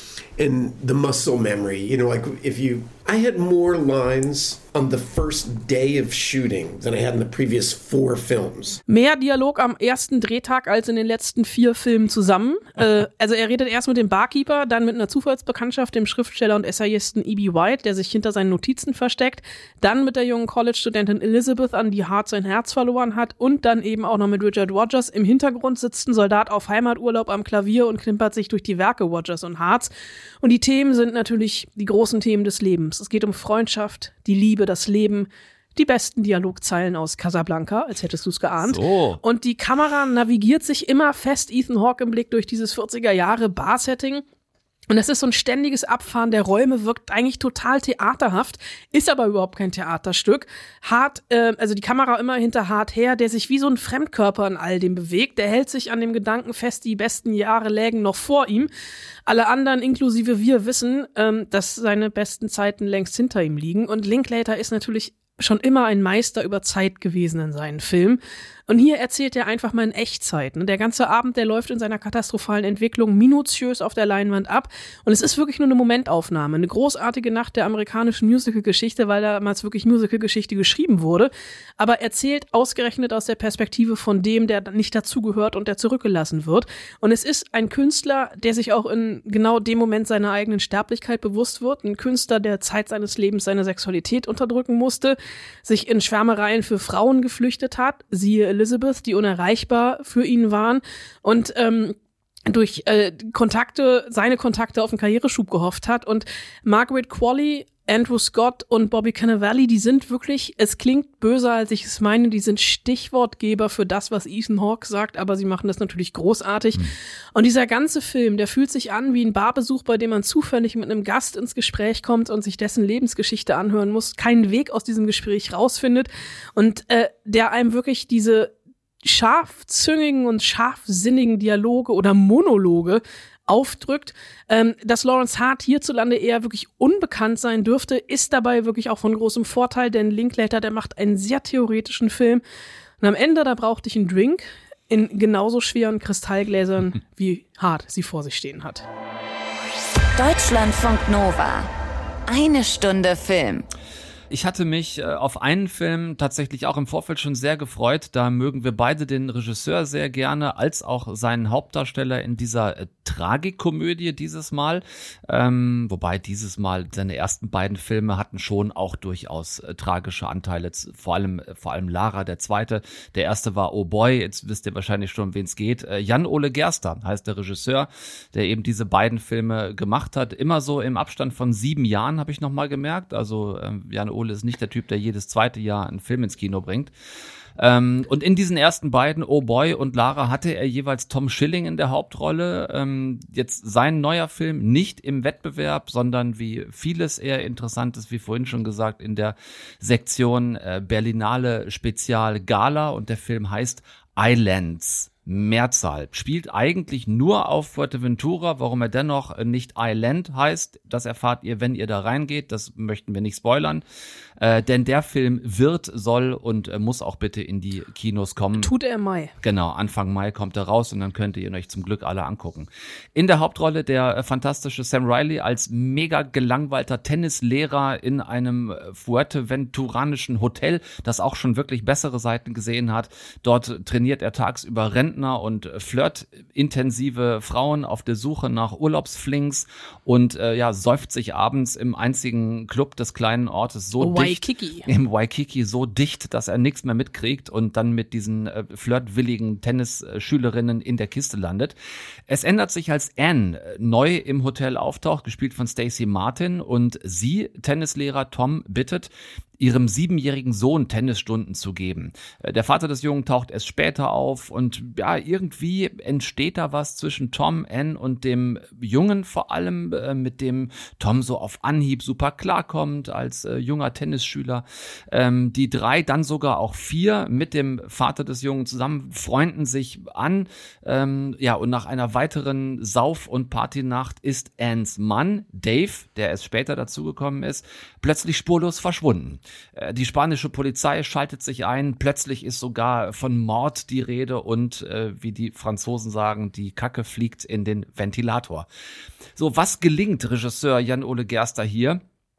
And the muscle memory, you know, like if you, I had more lines on the first day of shooting than I had in the previous four films. Mehr Dialog am ersten Drehtag als in den letzten vier Filmen zusammen. Äh, also er redet erst mit dem Barkeeper, dann mit einer Zufallsbekanntschaft, dem Schriftsteller und Essayisten E B. White, der sich hinter seinen Notizen versteckt, dann mit der jungen College-Studentin Elizabeth, an die Hart sein Herz verloren hat, und dann eben auch noch mit Richard Rodgers. Im Hintergrund sitzt ein Soldat auf Heimaturlaub am Klavier und klimpert sich durch die Werke Rodgers und Harts. Und die Themen sind natürlich die großen Themen des Lebens. Es geht um Freundschaft, die Liebe, das Leben, die besten Dialogzeilen aus Casablanca, als hättest du es geahnt. So. Und die Kamera navigiert sich immer fest Ethan Hawke im Blick durch dieses vierziger Jahre Bar-Setting. Und es ist so ein ständiges Abfahren der Räume, wirkt eigentlich total theaterhaft, ist aber überhaupt kein Theaterstück. Hart, äh, also die Kamera immer hinter Hart her, der sich wie so ein Fremdkörper in all dem bewegt. Der hält sich an dem Gedanken fest, die besten Jahre lägen noch vor ihm. Alle anderen, inklusive wir, wissen, ähm, dass seine besten Zeiten längst hinter ihm liegen. Und Linklater ist natürlich schon immer ein Meister über Zeit gewesen in seinen Filmen. Und hier erzählt er einfach mal in Echtzeit. Der ganze Abend, der läuft in seiner katastrophalen Entwicklung minutiös auf der Leinwand ab. Und es ist wirklich nur eine Momentaufnahme. Eine großartige Nacht der amerikanischen Musical-Geschichte, weil damals wirklich Musical-Geschichte geschrieben wurde. Aber erzählt ausgerechnet aus der Perspektive von dem, der nicht dazugehört und der zurückgelassen wird. Und es ist ein Künstler, der sich auch in genau dem Moment seiner eigenen Sterblichkeit bewusst wird. Ein Künstler, der Zeit seines Lebens seine Sexualität unterdrücken musste, sich in Schwärmereien für Frauen geflüchtet hat, siehe Elizabeth, die unerreichbar für ihn waren, und ähm, durch äh, Kontakte, seine Kontakte auf einen Karriereschub gehofft hat. Und Margaret Qualley, Andrew Scott und Bobby Cannavale, die sind wirklich, es klingt böser, als ich es meine, die sind Stichwortgeber für das, was Ethan Hawke sagt, aber sie machen das natürlich großartig. Mhm. Und dieser ganze Film, der fühlt sich an wie ein Barbesuch, bei dem man zufällig mit einem Gast ins Gespräch kommt und sich dessen Lebensgeschichte anhören muss, keinen Weg aus diesem Gespräch rausfindet und äh, der einem wirklich diese scharfzüngigen und scharfsinnigen Dialoge oder Monologe aufdrückt. Ähm, dass Lawrence Hart hierzulande eher wirklich unbekannt sein dürfte, ist dabei wirklich auch von großem Vorteil, denn Linklater, der macht einen sehr theoretischen Film. Und am Ende, da brauchte ich einen Drink in genauso schweren Kristallgläsern, wie Hart sie vor sich stehen hat. Deutschlandfunk Nova. Eine Stunde Film. Ich hatte mich äh, auf einen Film tatsächlich auch im Vorfeld schon sehr gefreut. Da mögen wir beide den Regisseur sehr gerne, als auch seinen Hauptdarsteller in dieser äh, Tragikomödie dieses Mal. Ähm, wobei dieses Mal seine ersten beiden Filme hatten schon auch durchaus äh, tragische Anteile. Vor allem, äh, vor allem Lara, der zweite. Der erste war Oh Boy. Jetzt wisst ihr wahrscheinlich schon, um wen es geht. Äh, Jan-Ole Gerster heißt der Regisseur, der eben diese beiden Filme gemacht hat. Immer so im Abstand von sieben Jahren, habe ich nochmal gemerkt. Also äh, Jan-Ole ist nicht der Typ, der jedes zweite Jahr einen Film ins Kino bringt. Ähm, und in diesen ersten beiden, Oh Boy und Lara, hatte er jeweils Tom Schilling in der Hauptrolle. Ähm, jetzt sein neuer Film nicht im Wettbewerb, sondern wie vieles eher Interessantes, wie vorhin schon gesagt, in der Sektion äh, Berlinale Spezial Gala, und der Film heißt Islands. Mehrzahl. Spielt eigentlich nur auf Fuerteventura. Warum er dennoch nicht Island heißt, das erfahrt ihr, wenn ihr da reingeht. Das möchten wir nicht spoilern. Äh, denn der Film wird, soll und äh, muss auch bitte in die Kinos kommen. Tut er im Mai. Genau, Anfang Mai kommt er raus und dann könnt ihr ihn euch zum Glück alle angucken. In der Hauptrolle der äh, fantastische Sam Riley als mega gelangweilter Tennislehrer in einem äh, fuerteventuranischen Hotel, das auch schon wirklich bessere Seiten gesehen hat. Dort trainiert er tagsüber Rentner und äh, flirtintensive Frauen auf der Suche nach Urlaubsflings und äh, ja, säuft sich abends im einzigen Club des kleinen Ortes so Oh, dicht, Waikiki. im Waikiki so dicht, dass er nichts mehr mitkriegt und dann mit diesen äh, flirtwilligen Tennisschülerinnen in der Kiste landet. Es ändert sich, als Anne äh, neu im Hotel auftaucht, gespielt von Stacey Martin, und sie, Tennislehrer Tom, bittet, ihrem siebenjährigen Sohn Tennisstunden zu geben. Der Vater des Jungen taucht erst später auf und ja, irgendwie entsteht da was zwischen Tom, Anne und dem Jungen, vor allem äh, mit dem Tom so auf Anhieb super klarkommt als äh, junger Tennisschüler. Ähm, die drei, dann sogar auch vier, mit dem Vater des Jungen zusammen freunden sich an. Ähm, ja, und nach einer weiteren Sauf- und Partynacht ist Annes Mann, Dave, der erst später dazugekommen ist, plötzlich spurlos verschwunden. Die spanische Polizei schaltet sich ein, plötzlich ist sogar von Mord die Rede und, äh, wie die Franzosen sagen, die Kacke fliegt in den Ventilator. So, was gelingt Regisseur Jan-Ole Gerster hier?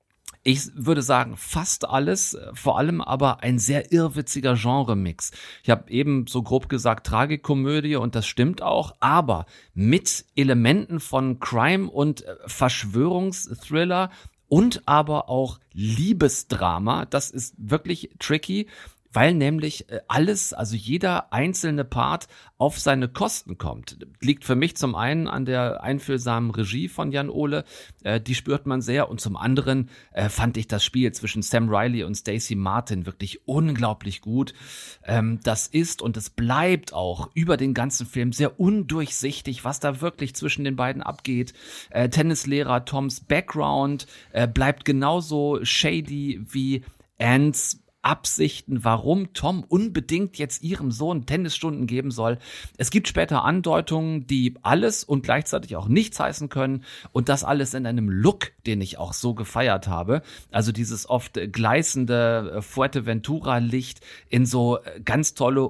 Ich würde sagen, fast alles, vor allem aber ein sehr irrwitziger Genremix. Ich habe eben so grob gesagt Tragikomödie, und das stimmt auch, aber mit Elementen von Crime und Verschwörungsthriller und aber auch Liebesdrama. Das ist wirklich tricky, weil nämlich alles, also jeder einzelne Part auf seine Kosten kommt. Liegt für mich zum einen an der einfühlsamen Regie von Jan-Ole, äh, die spürt man sehr, und zum anderen äh, fand ich das Spiel zwischen Sam Riley und Stacey Martin wirklich unglaublich gut. Ähm, das ist und es bleibt auch über den ganzen Film sehr undurchsichtig, was da wirklich zwischen den beiden abgeht. Äh, Tennislehrer Toms Background äh, bleibt genauso shady wie Annes Absichten, warum Tom unbedingt jetzt ihrem Sohn Tennisstunden geben soll. Es gibt später Andeutungen, die alles und gleichzeitig auch nichts heißen können, und das alles in einem Look, den ich auch so gefeiert habe. Also dieses oft gleißende Fuerteventura-Licht in so ganz tolle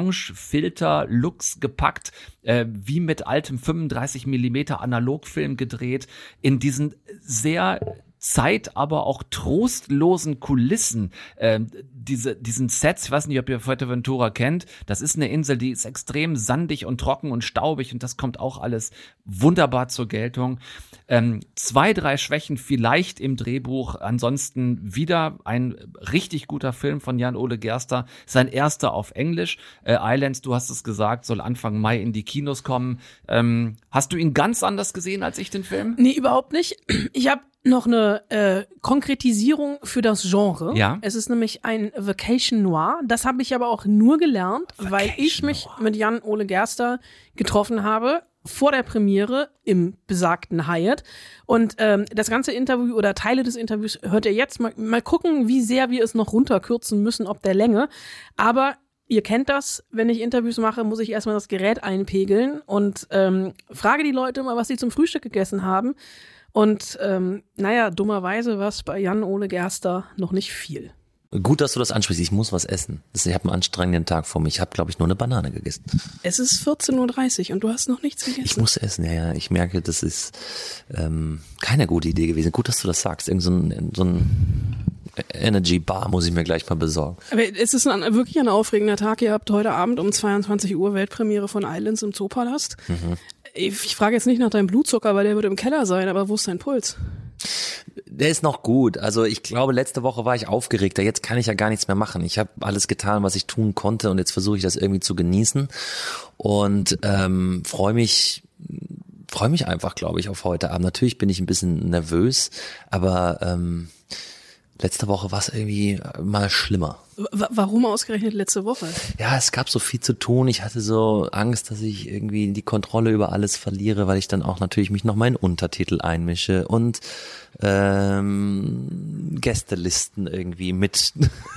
Orange-Filter-Looks gepackt, äh, wie mit altem fünfunddreißig Millimeter Analogfilm gedreht, in diesen sehr Zeit, aber auch trostlosen Kulissen, äh, diese, diesen Sets. Ich weiß nicht, ob ihr Fuerteventura kennt. Das ist eine Insel, die ist extrem sandig und trocken und staubig, und das kommt auch alles wunderbar zur Geltung. Ähm, zwei, drei Schwächen vielleicht im Drehbuch. Ansonsten wieder ein richtig guter Film von Jan-Ole Gerster. Sein erster auf Englisch. Äh, Islands, du hast es gesagt, soll Anfang Mai in die Kinos kommen. Ähm, hast du ihn ganz anders gesehen als ich, den Film? Nee, überhaupt nicht. Ich habe noch eine äh, Konkretisierung für das Genre. Ja. Es ist nämlich ein Vacation Noir. Das habe ich aber auch nur gelernt, Vacation weil ich mich Noir. mit Jan-Ole Gerster getroffen habe vor der Premiere im besagten Hyatt. Und ähm, das ganze Interview oder Teile des Interviews hört ihr jetzt. Mal, mal gucken, wie sehr wir es noch runterkürzen müssen, ob der Länge. Aber ihr kennt das, wenn ich Interviews mache, muss ich erstmal das Gerät einpegeln und ähm, frage die Leute mal, was sie zum Frühstück gegessen haben. Und ähm, naja, dummerweise war es bei Jan-Ole Gerster noch nicht viel. Gut, dass du das ansprichst. Ich muss was essen. Ich habe einen anstrengenden Tag vor mir. Ich habe, glaube ich, nur eine Banane gegessen. Es ist vierzehn Uhr dreißig und du hast noch nichts gegessen. Ich muss essen, ja, ja. Ich merke, das ist ähm, keine gute Idee gewesen. Gut, dass du das sagst. Irgend so ein, so ein Energy Bar muss ich mir gleich mal besorgen. Aber es ist ein, wirklich ein aufregender Tag. Ihr habt heute Abend um zweiundzwanzig Uhr Weltpremiere von Islands im Zoopalast. Mhm. Ich, ich frage jetzt nicht nach deinem Blutzucker, weil der wird im Keller sein, aber wo ist dein Puls? Der ist noch gut. Also ich glaube, letzte Woche war ich aufgeregter. Jetzt kann ich ja gar nichts mehr machen. Ich habe alles getan, was ich tun konnte und jetzt versuche ich das irgendwie zu genießen und ähm, freue mich freue mich einfach, glaube ich, auf heute Abend. Natürlich bin ich ein bisschen nervös, aber ähm, letzte Woche war es irgendwie mal schlimmer. W- warum ausgerechnet letzte Woche? Ja, es gab so viel zu tun. Ich hatte so Angst, dass ich irgendwie die Kontrolle über alles verliere, weil ich dann auch natürlich mich noch mal in Untertitel einmische und ähm, Gästelisten irgendwie mit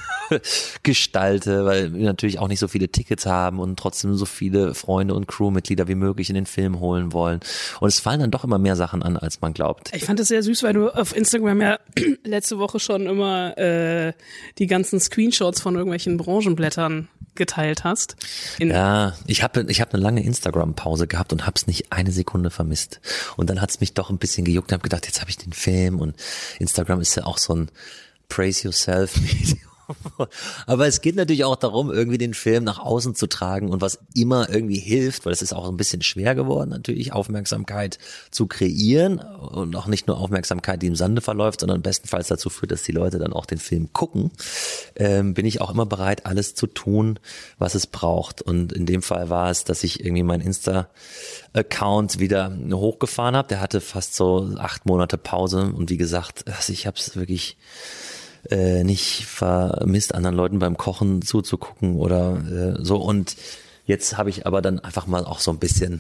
gestalte, weil wir natürlich auch nicht so viele Tickets haben und trotzdem so viele Freunde und Crewmitglieder wie möglich in den Film holen wollen. Und es fallen dann doch immer mehr Sachen an, als man glaubt. Ich fand es sehr süß, weil du auf Instagram ja letzte Woche schon immer äh, die ganzen Screenshots von irgendwelchen Branchenblättern geteilt hast. In ja, ich habe ich hab eine lange Instagram-Pause gehabt und hab's nicht eine Sekunde vermisst. Und dann hat's mich doch ein bisschen gejuckt und hab gedacht, jetzt habe ich den Film und Instagram ist ja auch so ein Praise Yourself-Medium. Aber es geht natürlich auch darum, irgendwie den Film nach außen zu tragen und was immer irgendwie hilft, weil es ist auch ein bisschen schwer geworden, natürlich Aufmerksamkeit zu kreieren und auch nicht nur Aufmerksamkeit, die im Sande verläuft, sondern bestenfalls dazu führt, dass die Leute dann auch den Film gucken, ähm, bin ich auch immer bereit, alles zu tun, was es braucht. Und in dem Fall war es, dass ich irgendwie meinen Insta-Account wieder hochgefahren habe. Der hatte fast so acht Monate Pause und wie gesagt, also ich habe es wirklich Äh, nicht vermisst, anderen Leuten beim Kochen zuzugucken oder äh, so. Und jetzt habe ich aber dann einfach mal auch so ein bisschen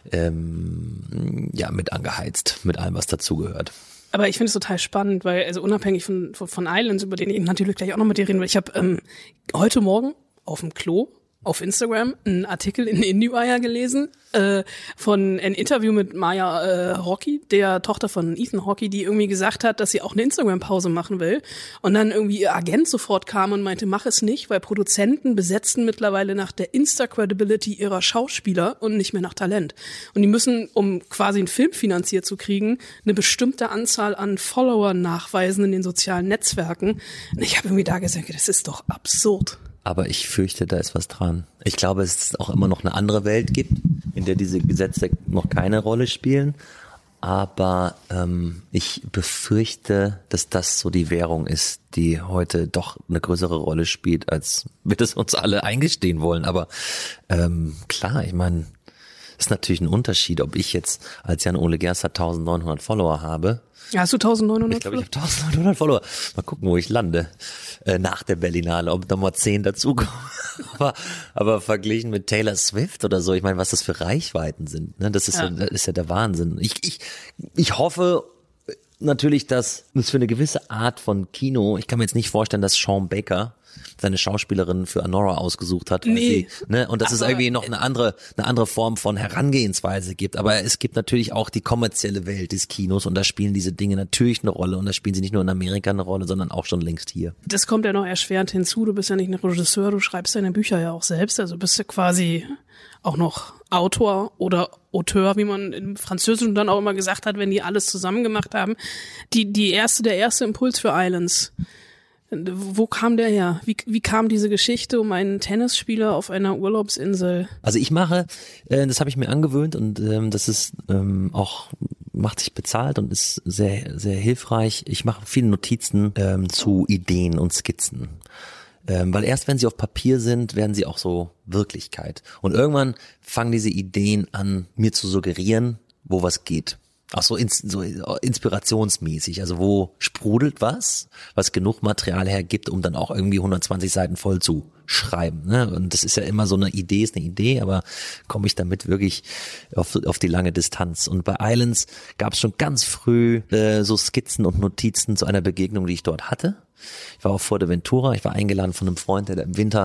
ähm, ja mit angeheizt, mit allem, was dazugehört. Aber ich finde es total spannend, weil, also unabhängig von, von, von Islands, über den ich natürlich gleich auch noch mit dir reden will, ich habe ähm, heute Morgen auf dem Klo auf Instagram einen Artikel in IndieWire gelesen äh, von ein Interview mit Maya äh, Rocky, der Tochter von Ethan Hawke, die irgendwie gesagt hat, dass sie auch eine Instagram-Pause machen will. Und dann irgendwie ihr Agent sofort kam und meinte, mach es nicht, weil Produzenten besetzen mittlerweile nach der Insta-Credibility ihrer Schauspieler und nicht mehr nach Talent. Und die müssen, um quasi einen Film finanziert zu kriegen, eine bestimmte Anzahl an Followern nachweisen in den sozialen Netzwerken. Und ich habe irgendwie da gesagt, das ist doch absurd. Aber ich fürchte, da ist was dran. Ich glaube, dass es auch immer noch eine andere Welt gibt, in der diese Gesetze noch keine Rolle spielen. Aber ähm, ich befürchte, dass das so die Währung ist, die heute doch eine größere Rolle spielt, als wir das uns alle eingestehen wollen. Aber ähm, klar, ich meine, es ist natürlich ein Unterschied, ob ich jetzt als Jan-Ole Gerster neunzehnhundert Follower habe. Ja, hast du neunzehnhundert? Ich glaube, ich habe neunzehnhundert Follower. Mal gucken, wo ich lande äh, nach der Berlinale, ob nochmal zehn dazukommen. aber, aber verglichen mit Taylor Swift oder so, ich meine, was das für Reichweiten sind, ne? Das ist ja, ja das ist ja der Wahnsinn. Ich, ich, ich hoffe natürlich, dass das für eine gewisse Art von Kino, ich kann mir jetzt nicht vorstellen, dass Sean Baker seine Schauspielerin für Anora ausgesucht hat. Nee. Sie, ne? Und dass es irgendwie noch eine andere, eine andere Form von Herangehensweise gibt. Aber es gibt natürlich auch die kommerzielle Welt des Kinos und da spielen diese Dinge natürlich eine Rolle und da spielen sie nicht nur in Amerika eine Rolle, sondern auch schon längst hier. Das kommt ja noch erschwerend hinzu. Du bist ja nicht ein Regisseur, du schreibst deine Bücher ja auch selbst. Also bist du quasi auch noch Autor oder Auteur, wie man im Französischen dann auch immer gesagt hat, wenn die alles zusammen gemacht haben. Die, die erste, der erste Impuls für Islands. Wo kam der her? Wie, wie kam diese Geschichte um einen Tennisspieler auf einer Urlaubsinsel? Also ich mache, äh, das habe ich mir angewöhnt und ähm, das ist ähm, auch, macht sich bezahlt und ist sehr, sehr hilfreich. Ich mache viele Notizen ähm, zu Ideen und Skizzen. Ähm, weil erst wenn sie auf Papier sind, werden sie auch so Wirklichkeit. Und irgendwann fangen diese Ideen an, mir zu suggerieren, wo was geht. Auch so, ins, so inspirationsmäßig, also wo sprudelt was, was genug Material hergibt, um dann auch irgendwie hundertzwanzig Seiten voll zu schreiben. Ne? Und das ist ja immer so eine Idee, ist eine Idee, aber komme ich damit wirklich auf, auf die lange Distanz. Und bei Islands gab es schon ganz früh äh, so Skizzen und Notizen zu einer Begegnung, die ich dort hatte. Ich war auf Fuerteventura, ich war eingeladen von einem Freund, der da im Winter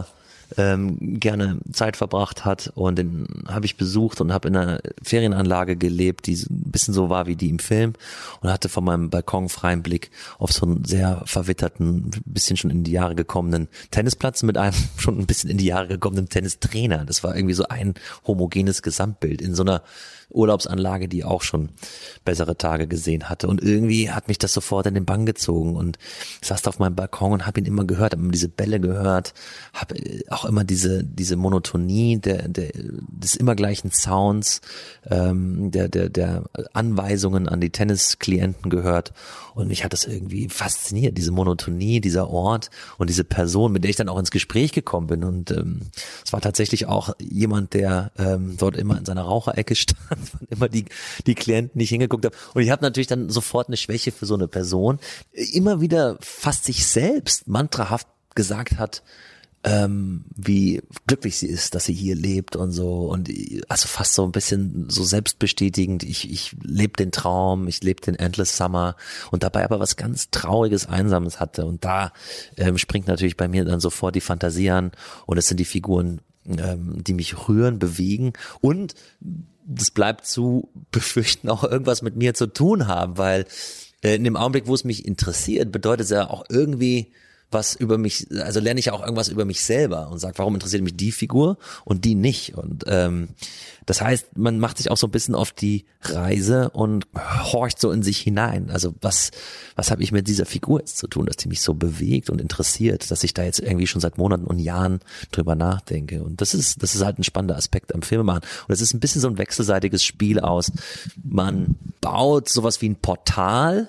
ähm, gerne Zeit verbracht hat, und den habe ich besucht und habe in einer Ferienanlage gelebt, die ein bisschen so war wie die im Film, und hatte von meinem Balkon freien Blick auf so einen sehr verwitterten, bisschen schon in die Jahre gekommenen Tennisplatz mit einem schon ein bisschen in die Jahre gekommenen Tennistrainer. Das war irgendwie so ein homogenes Gesamtbild in so einer Urlaubsanlage, die auch schon bessere Tage gesehen hatte, und irgendwie hat mich das sofort in den Bann gezogen, und ich saß da auf meinem Balkon und habe ihn immer gehört, habe immer diese Bälle gehört, habe auch immer diese diese Monotonie der der des immer gleichen Sounds, ähm, der der der Anweisungen an die Tennisklienten gehört, und mich hat das irgendwie fasziniert, diese Monotonie, dieser Ort und diese Person, mit der ich dann auch ins Gespräch gekommen bin, und ähm, es war tatsächlich auch jemand, der ähm, dort immer in seiner Raucherecke stand, wann immer die die Klienten nicht hingeguckt haben, und ich habe natürlich dann sofort eine Schwäche für so eine Person, immer wieder fast sich selbst mantrahaft gesagt hat, ähm, wie glücklich sie ist, dass sie hier lebt und so, und also fast so ein bisschen so selbstbestätigend, ich ich lebe den Traum, ich lebe den Endless Summer, und dabei aber was ganz Trauriges, Einsames hatte, und da ähm, springt natürlich bei mir dann sofort die Fantasie an, und es sind die Figuren, ähm, die mich rühren, bewegen, und das bleibt zu befürchten, auch irgendwas mit mir zu tun haben, weil äh, in dem Augenblick, wo es mich interessiert, bedeutet es ja auch irgendwie was über mich, also lerne ich ja auch irgendwas über mich selber und sage, warum interessiert mich die Figur und die nicht, und ähm, das heißt, man macht sich auch so ein bisschen auf die Reise und horcht so in sich hinein, also was was habe ich mit dieser Figur jetzt zu tun, dass die mich so bewegt und interessiert, dass ich da jetzt irgendwie schon seit Monaten und Jahren drüber nachdenke, und das ist das ist halt ein spannender Aspekt am Filmemachen, und es ist ein bisschen so ein wechselseitiges Spiel aus, man baut sowas wie ein Portal,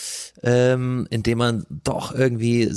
ähm, indem man doch irgendwie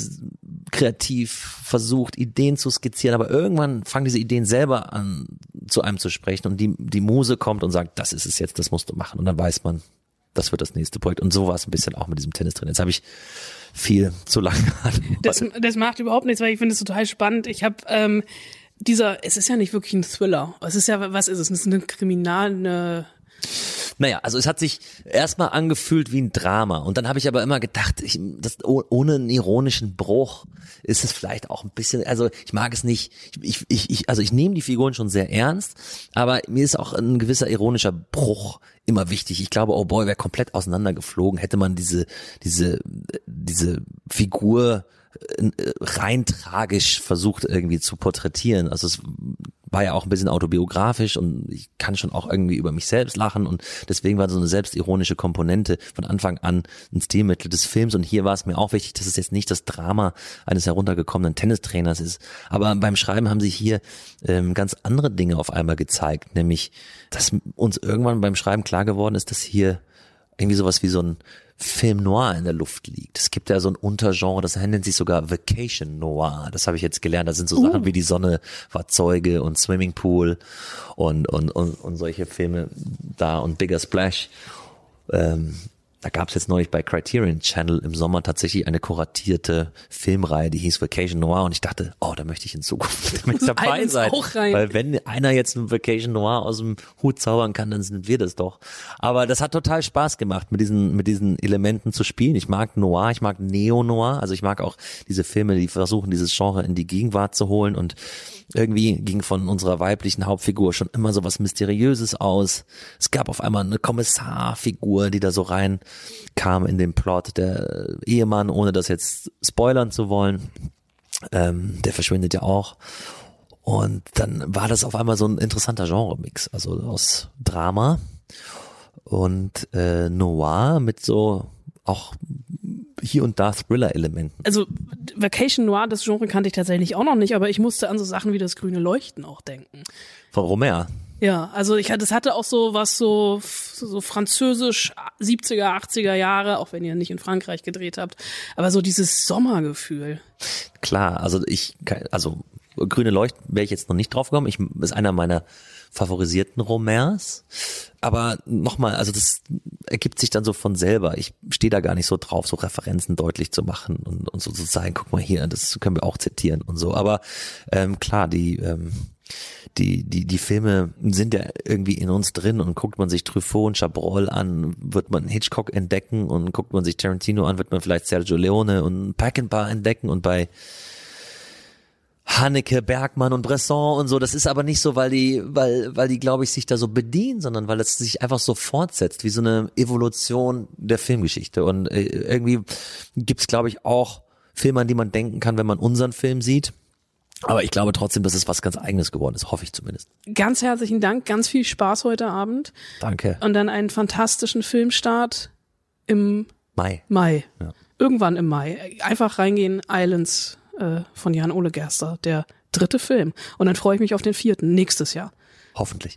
kreativ versucht, Ideen zu skizzieren, aber irgendwann fangen diese Ideen selber an, zu einem zu sprechen, und die die Muse kommt und sagt, das ist es jetzt, das musst du machen, und dann weiß man, das wird das nächste Projekt, und so war es ein bisschen auch mit diesem Tennis drin. Jetzt habe ich viel zu lange das, das macht überhaupt nichts, weil ich finde es total spannend. Ich habe ähm, dieser, es ist ja nicht wirklich ein Thriller, es ist ja, was ist es, es ist eine Kriminal, eine Naja, also es hat sich erstmal angefühlt wie ein Drama, und dann habe ich aber immer gedacht, ich, das, ohne einen ironischen Bruch ist es vielleicht auch ein bisschen, also ich mag es nicht, ich, ich, ich, also ich nehme die Figuren schon sehr ernst, aber mir ist auch ein gewisser ironischer Bruch immer wichtig. Ich glaube, Oh Boy wäre komplett auseinandergeflogen, hätte man diese, diese, diese Figur rein tragisch versucht irgendwie zu porträtieren. Also es war ja auch ein bisschen autobiografisch, und ich kann schon auch irgendwie über mich selbst lachen, und deswegen war so eine selbstironische Komponente von Anfang an ein Stilmittel des Films, und hier war es mir auch wichtig, dass es jetzt nicht das Drama eines heruntergekommenen Tennistrainers ist, aber beim Schreiben haben sich hier ähm, ganz andere Dinge auf einmal gezeigt, nämlich, dass uns irgendwann beim Schreiben klar geworden ist, dass hier irgendwie sowas wie so ein Film Noir in der Luft liegt. Es gibt ja so ein Untergenre, das nennt sich sogar Vacation Noir. Das habe ich jetzt gelernt. Das sind so uh. Sachen wie Die Sonne war Zeuge und Swimmingpool und und und, und solche Filme da, und Bigger Splash. Ähm, Da gab es jetzt neulich bei Criterion Channel im Sommer tatsächlich eine kuratierte Filmreihe, die hieß Vacation Noir, und ich dachte, oh, da möchte ich in Zukunft mit dabei sein. Weil wenn einer jetzt ein Vacation Noir aus dem Hut zaubern kann, dann sind wir das doch. Aber das hat total Spaß gemacht, mit diesen mit diesen Elementen zu spielen. Ich mag Noir, ich mag Neo-Noir, also ich mag auch diese Filme, die versuchen, dieses Genre in die Gegenwart zu holen, und irgendwie ging von unserer weiblichen Hauptfigur schon immer so was Mysteriöses aus. Es gab auf einmal eine Kommissarfigur, die da so rein kam in den Plot. Der Ehemann, ohne das jetzt spoilern zu wollen, ähm, der verschwindet ja auch. Und dann war das auf einmal so ein interessanter Genre-Mix, also aus Drama und äh, Noir mit so auch hier und da Thriller-Elementen. Also Vacation Noir, das Genre kannte ich tatsächlich auch noch nicht, aber ich musste an so Sachen wie Das grüne Leuchten auch denken. Von Romer. Ja, also ich hatte, das hatte auch so was so so französisch siebziger, achtziger Jahre, auch wenn ihr nicht in Frankreich gedreht habt, aber so dieses Sommergefühl. Klar, also ich, also Grüne Leuchten wäre ich jetzt noch nicht drauf gekommen. Ich ist einer meiner favorisierten Romers. Aber nochmal, also das ergibt sich dann so von selber. Ich stehe da gar nicht so drauf, so Referenzen deutlich zu machen und, und so zu sagen, guck mal hier, das können wir auch zitieren und so. Aber ähm, klar, die ähm, die die die Filme sind ja irgendwie in uns drin, und guckt man sich Truffaut und Chabrol an, wird man Hitchcock entdecken, und guckt man sich Tarantino an, wird man vielleicht Sergio Leone und Peckinpah entdecken, und bei Haneke, Bergmann und Bresson und so. Das ist aber nicht so, weil die, weil, weil die, glaube ich, sich da so bedienen, sondern weil es sich einfach so fortsetzt, wie so eine Evolution der Filmgeschichte. Und äh, irgendwie gibt's, glaube ich, auch Filme, an die man denken kann, wenn man unseren Film sieht. Aber ich glaube trotzdem, dass es was ganz Eigenes geworden ist, hoffe ich zumindest. Ganz herzlichen Dank, ganz viel Spaß heute Abend. Danke. Und dann einen fantastischen Filmstart im Mai. Mai. Ja. Irgendwann im Mai. Einfach reingehen, Islands äh, von Jan-Ole Gerster, der dritte Film. Und dann freue ich mich auf den vierten, nächstes Jahr. Hoffentlich.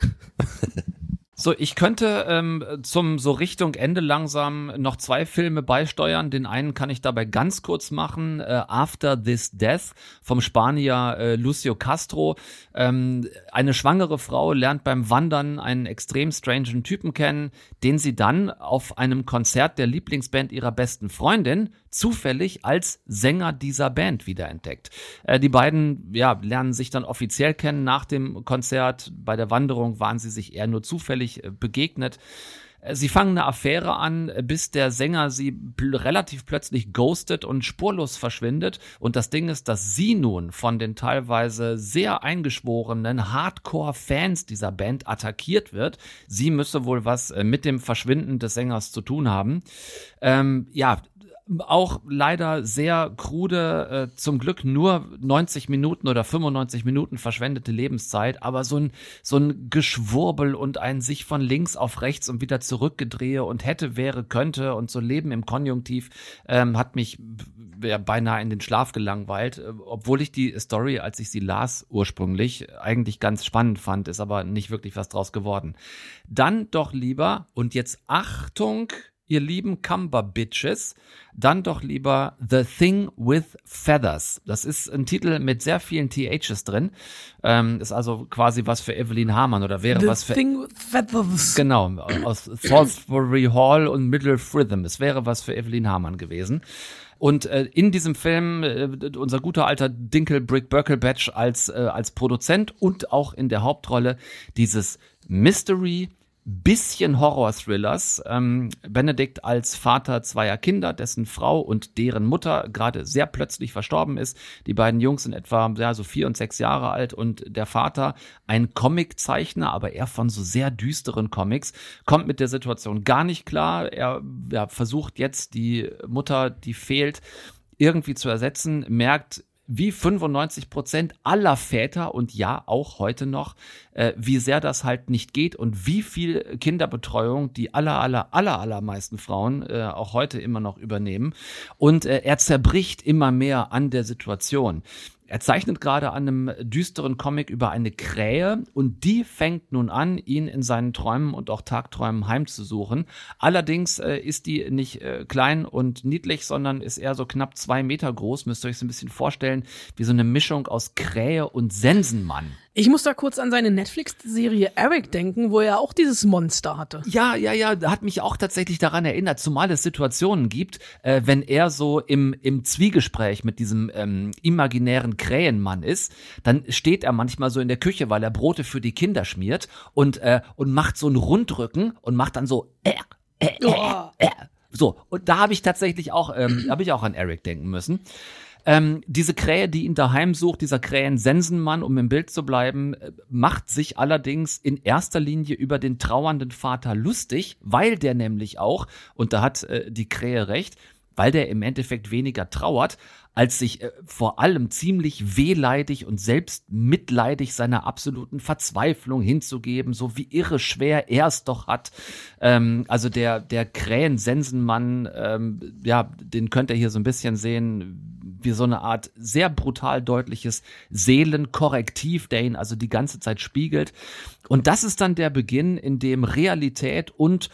So, ich könnte ähm, zum so Richtung Ende langsam noch zwei Filme beisteuern. Den einen kann ich dabei ganz kurz machen. Äh, After This Death vom Spanier äh, Lucio Castro. Ähm, eine schwangere Frau lernt beim Wandern einen extrem strangen Typen kennen, den sie dann auf einem Konzert der Lieblingsband ihrer besten Freundin zufällig als Sänger dieser Band wiederentdeckt. Äh, die beiden ja, lernen sich dann offiziell kennen nach dem Konzert. Bei der Wanderung waren sie sich eher nur zufällig äh, begegnet. Äh, sie fangen eine Affäre an, bis der Sänger sie pl- relativ plötzlich ghostet und spurlos verschwindet. Und das Ding ist, dass sie nun von den teilweise sehr eingeschworenen Hardcore-Fans dieser Band attackiert wird. Sie müsse wohl was äh, mit dem Verschwinden des Sängers zu tun haben. Ähm, ja, auch leider sehr krude, äh, zum Glück nur neunzig Minuten oder fünfundneunzig Minuten verschwendete Lebenszeit, aber so ein, so ein Geschwurbel und ein sich von links auf rechts und wieder zurückgedrehe und hätte, wäre, könnte und so Leben im Konjunktiv ähm, hat mich ja, beinahe in den Schlaf gelangweilt, äh, obwohl ich die Story, als ich sie las ursprünglich, eigentlich ganz spannend fand, ist aber nicht wirklich was draus geworden. Dann doch lieber, und jetzt Achtung, ihr lieben Cumberbitches, dann doch lieber The Thing with Feathers. Das ist ein Titel mit sehr vielen T Hs drin. Ähm, ist also quasi was für Evelyn Hamann oder wäre The was für... Thing with Feathers. Genau, aus Salisbury Hall und Middle Fritham. Es wäre was für Evelyn Hamann gewesen. Und äh, in diesem Film äh, unser guter alter Dinkel Brick Birkelbatch als, äh, als Produzent und auch in der Hauptrolle dieses Mystery bisschen Horror-Thrillers. Ähm, Benedict als Vater zweier Kinder, dessen Frau und deren Mutter gerade sehr plötzlich verstorben ist. Die beiden Jungs sind etwa ja, so vier und sechs Jahre alt und der Vater, ein Comiczeichner, aber eher von so sehr düsteren Comics, kommt mit der Situation gar nicht klar. Er ja, versucht jetzt die Mutter, die fehlt, irgendwie zu ersetzen, merkt, wie fünfundneunzig Prozent aller Väter und ja, auch heute noch, äh, wie sehr das halt nicht geht und wie viel Kinderbetreuung die aller, aller, aller, allermeisten Frauen äh, auch heute immer noch übernehmen. Und äh, er zerbricht immer mehr an der Situation. Er zeichnet gerade an einem düsteren Comic über eine Krähe und die fängt nun an, ihn in seinen Träumen und auch Tagträumen heimzusuchen. Allerdings äh, ist die nicht äh, klein und niedlich, sondern ist eher so knapp zwei Meter groß. Müsst ihr euch so ein bisschen vorstellen, wie so eine Mischung aus Krähe und Sensenmann. Ich muss da kurz an seine Netflix-Serie Eric denken, wo er auch dieses Monster hatte. Ja, ja, ja, hat mich auch tatsächlich daran erinnert, zumal es Situationen gibt, äh, wenn er so im, im Zwiegespräch mit diesem ähm, imaginären Krähenmann ist, dann steht er manchmal so in der Küche, weil er Brote für die Kinder schmiert und, äh, und macht so einen Rundrücken und macht dann so äh, äh, äh, äh. So, und da habe ich tatsächlich auch, ähm, habe ich auch an Eric denken müssen. Ähm, diese Krähe, die ihn daheim sucht, dieser Krähen-Sensenmann, um im Bild zu bleiben, macht sich allerdings in erster Linie über den trauernden Vater lustig, weil der nämlich auch, und da hat äh, die Krähe recht, weil der im Endeffekt weniger trauert, als sich äh, vor allem ziemlich wehleidig und selbst mitleidig seiner absoluten Verzweiflung hinzugeben, so wie irre schwer er es doch hat. Ähm, also der, der Krähen-Sensenmann, ähm, ja, den könnt ihr hier so ein bisschen sehen, wie so eine Art sehr brutal deutliches Seelenkorrektiv, der ihn also die ganze Zeit spiegelt. Und das ist dann der Beginn, in dem Realität und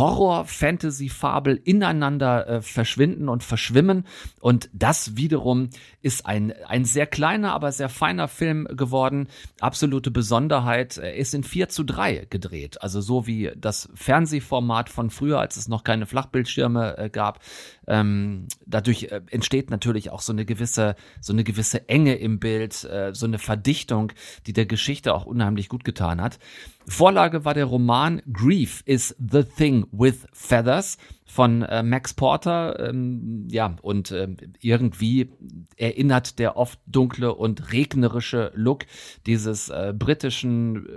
Horror-Fantasy-Fabel ineinander äh, verschwinden und verschwimmen. Und das wiederum ist ein, ein sehr kleiner, aber sehr feiner Film geworden. Absolute Besonderheit. Er ist in vier zu drei gedreht. Also so wie das Fernsehformat von früher, als es noch keine Flachbildschirme äh, gab. Ähm, dadurch äh, entsteht natürlich auch so eine gewisse, so eine gewisse Enge im Bild, äh, so eine Verdichtung, die der Geschichte auch unheimlich gut getan hat. Vorlage war der Roman Grief is the Thing with Feathers von äh, Max Porter, ähm, ja, und äh, irgendwie erinnert der oft dunkle und regnerische Look dieses äh, britischen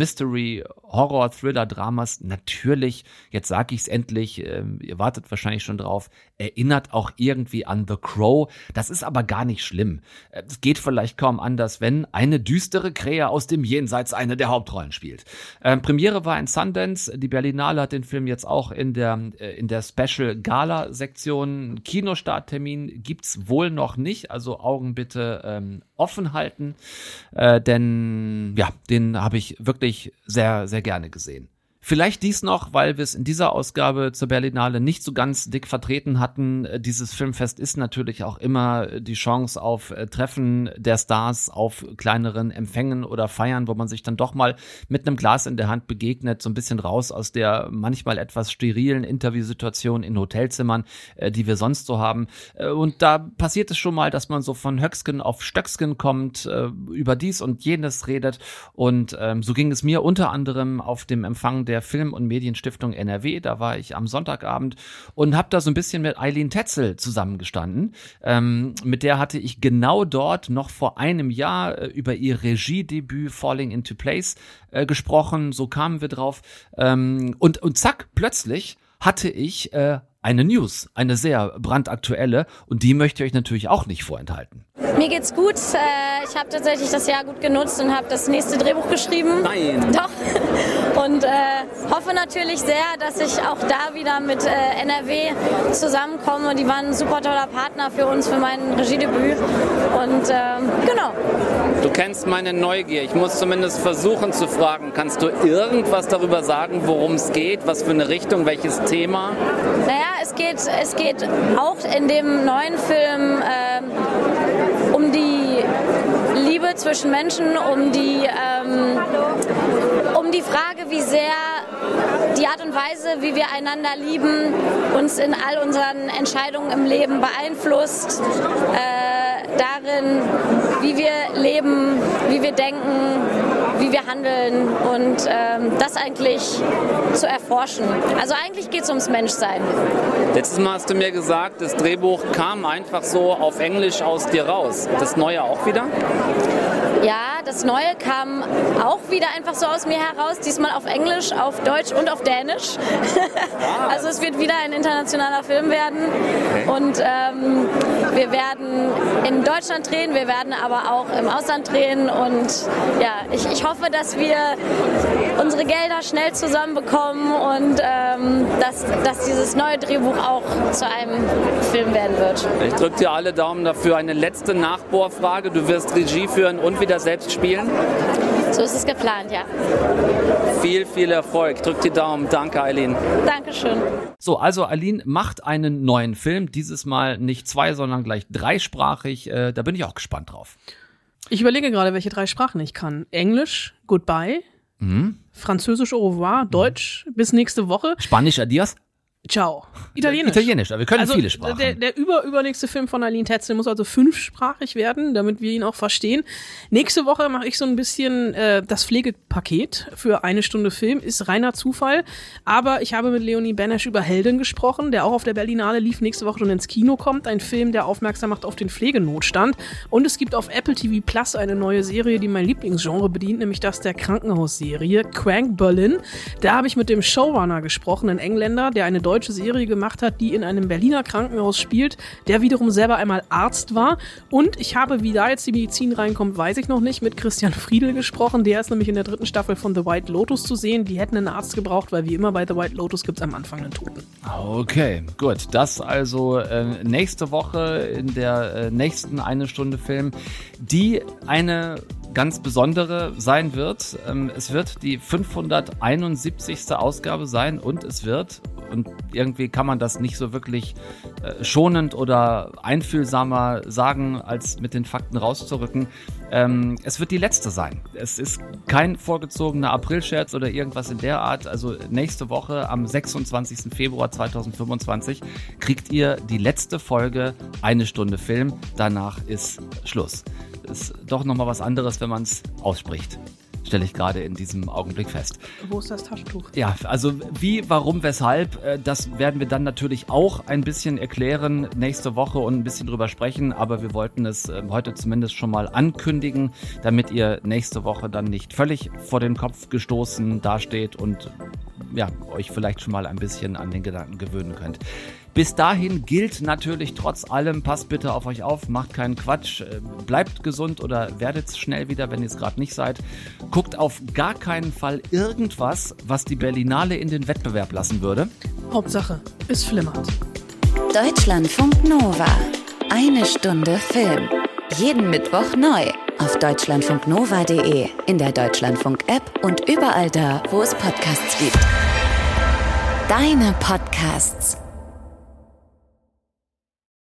Mystery-Horror-Thriller-Dramas natürlich, jetzt sage ich es endlich, äh, ihr wartet wahrscheinlich schon drauf, erinnert auch irgendwie an The Crow. Das ist aber gar nicht schlimm. Es geht vielleicht kaum anders, wenn eine düstere Krähe aus dem Jenseits eine der Hauptrollen spielt. Ähm, Premiere war in Sundance, die Berlinale hat den Film jetzt auch in der, äh, in der Special-Gala-Sektion. Kinostarttermin gibt's wohl noch nicht, also Augen bitte ähm, offen halten, äh, denn ja, den habe ich wirklich sehr, sehr gerne gesehen. Vielleicht dies noch, weil wir es in dieser Ausgabe zur Berlinale nicht so ganz dick vertreten hatten. Dieses Filmfest ist natürlich auch immer die Chance auf Treffen der Stars, auf kleineren Empfängen oder Feiern, wo man sich dann doch mal mit einem Glas in der Hand begegnet, so ein bisschen raus aus der manchmal etwas sterilen Interviewsituation in Hotelzimmern, die wir sonst so haben. Und da passiert es schon mal, dass man so von Höcksken auf Stöcksken kommt, über dies und jenes redet. Und so ging es mir unter anderem auf dem Empfang der der Film- und Medienstiftung N R W. Da war ich am Sonntagabend und habe da so ein bisschen mit Eileen Tetzel zusammengestanden. Ähm, mit der hatte ich genau dort noch vor einem Jahr äh, über ihr Regiedebüt Falling into Place äh, gesprochen. So kamen wir drauf. Ähm, und, und zack, plötzlich hatte ich äh, eine News, eine sehr brandaktuelle, und die möchte ich euch natürlich auch nicht vorenthalten. Mir geht's gut. Ich habe tatsächlich das Jahr gut genutzt und habe das nächste Drehbuch geschrieben. Nein. Doch. Und äh, hoffe natürlich sehr, dass ich auch da wieder mit äh, N R W zusammenkomme. Die waren ein super toller Partner für uns, für mein Regiedebüt. Und äh, genau. Du kennst meine Neugier. Ich muss zumindest versuchen zu fragen. Kannst du irgendwas darüber sagen, worum es geht? Was für eine Richtung, welches Thema? Naja, es geht, es geht auch in dem neuen Film äh, um die Liebe zwischen Menschen, um die, ähm, um die Frage, wie sehr die Art und Weise, wie wir einander lieben, uns in all unseren Entscheidungen im Leben beeinflusst, äh, darin, wie wir leben, wie wir denken, wie wir handeln und ähm, das eigentlich zu erforschen. Also eigentlich geht es ums Menschsein. Letztes Mal hast du mir gesagt, das Drehbuch kam einfach so auf Englisch aus dir raus. Das Neue auch wieder? Ja, das Neue kam auch wieder einfach so aus mir heraus, diesmal auf Englisch, auf Deutsch und auf Dänisch. Also es wird wieder ein internationaler Film werden. Und ähm, wir werden in Deutschland drehen, wir werden aber auch im Ausland drehen. Und ja, ich, ich hoffe, dass wir unsere Gelder schnell zusammenbekommen und ähm, dass, dass dieses neue Drehbuch auch zu einem Film werden wird. Ich drücke dir alle Daumen dafür. Eine letzte Nachbohrfrage. Du wirst Regie führen und wieder selbst spielen? So ist es geplant, ja. Viel, viel Erfolg. Drück die Daumen. Danke, Eileen. Dankeschön. So, also Eileen macht einen neuen Film. Dieses Mal nicht zwei, sondern gleich dreisprachig. Äh, da bin ich auch gespannt drauf. Ich überlege gerade, welche drei Sprachen ich kann. Englisch, Goodbye. Mhm. Französisch, Au revoir. Deutsch, mhm. bis nächste Woche. Spanisch, Adios. Ciao. Italienisch. Italienisch, aber wir können also viele Sprachen. Der, der über, übernächste Film von Eileen Tetzel muss also fünfsprachig werden, damit wir ihn auch verstehen. Nächste Woche mache ich so ein bisschen äh, das Pflegepaket für eine Stunde Film. Ist reiner Zufall. Aber ich habe mit Leonie Benesch über Helden gesprochen, der auch auf der Berlinale lief, nächste Woche schon ins Kino kommt. Ein Film, der aufmerksam macht auf den Pflegenotstand. Und es gibt auf Apple T V Plus eine neue Serie, die mein Lieblingsgenre bedient, nämlich das der Krankenhausserie Crank Berlin. Da habe ich mit dem Showrunner gesprochen, ein Engländer, der eine deutsche Serie gemacht hat, die in einem Berliner Krankenhaus spielt, der wiederum selber einmal Arzt war. Und ich habe, wie da jetzt die Medizin reinkommt, weiß ich noch nicht, mit Christian Friedl gesprochen. Der ist nämlich in der dritten Staffel von The White Lotus zu sehen. Die hätten einen Arzt gebraucht, weil wie immer bei The White Lotus gibt es am Anfang einen Toten. Okay, gut. Das also äh, nächste Woche in der äh, nächsten eine Stunde Film, die eine ganz besondere sein wird. Ähm, es wird die fünfhunderteinundsiebzigste Ausgabe sein und es wird, und irgendwie kann man das nicht so wirklich äh, schonend oder einfühlsamer sagen, als mit den Fakten rauszurücken, ähm, es wird die letzte sein. Es ist kein vorgezogener Aprilscherz oder irgendwas in der Art. Also nächste Woche am sechsundzwanzigsten Februar zweitausendfünfundzwanzig kriegt ihr die letzte Folge Eine Stunde Film. Danach ist Schluss. Ist doch nochmal was anderes, wenn man es ausspricht. stelle ich gerade in diesem Augenblick fest. Wo ist das Taschentuch? Ja, also wie, warum, weshalb, äh, das werden wir dann natürlich auch ein bisschen erklären nächste Woche und ein bisschen drüber sprechen, aber wir wollten es äh, heute zumindest schon mal ankündigen, damit ihr nächste Woche dann nicht völlig vor den Kopf gestoßen dasteht und ja, euch vielleicht schon mal ein bisschen an den Gedanken gewöhnen könnt. Bis dahin gilt natürlich trotz allem, passt bitte auf euch auf, macht keinen Quatsch, bleibt gesund oder werdet schnell wieder, wenn ihr es gerade nicht seid. Guckt auf gar keinen Fall irgendwas, was die Berlinale in den Wettbewerb lassen würde. Hauptsache, es flimmert. Deutschlandfunk Nova. Eine Stunde Film. Jeden Mittwoch neu auf deutschlandfunknova punkt de, in der Deutschlandfunk-App und überall da, wo es Podcasts gibt. Deine Podcasts.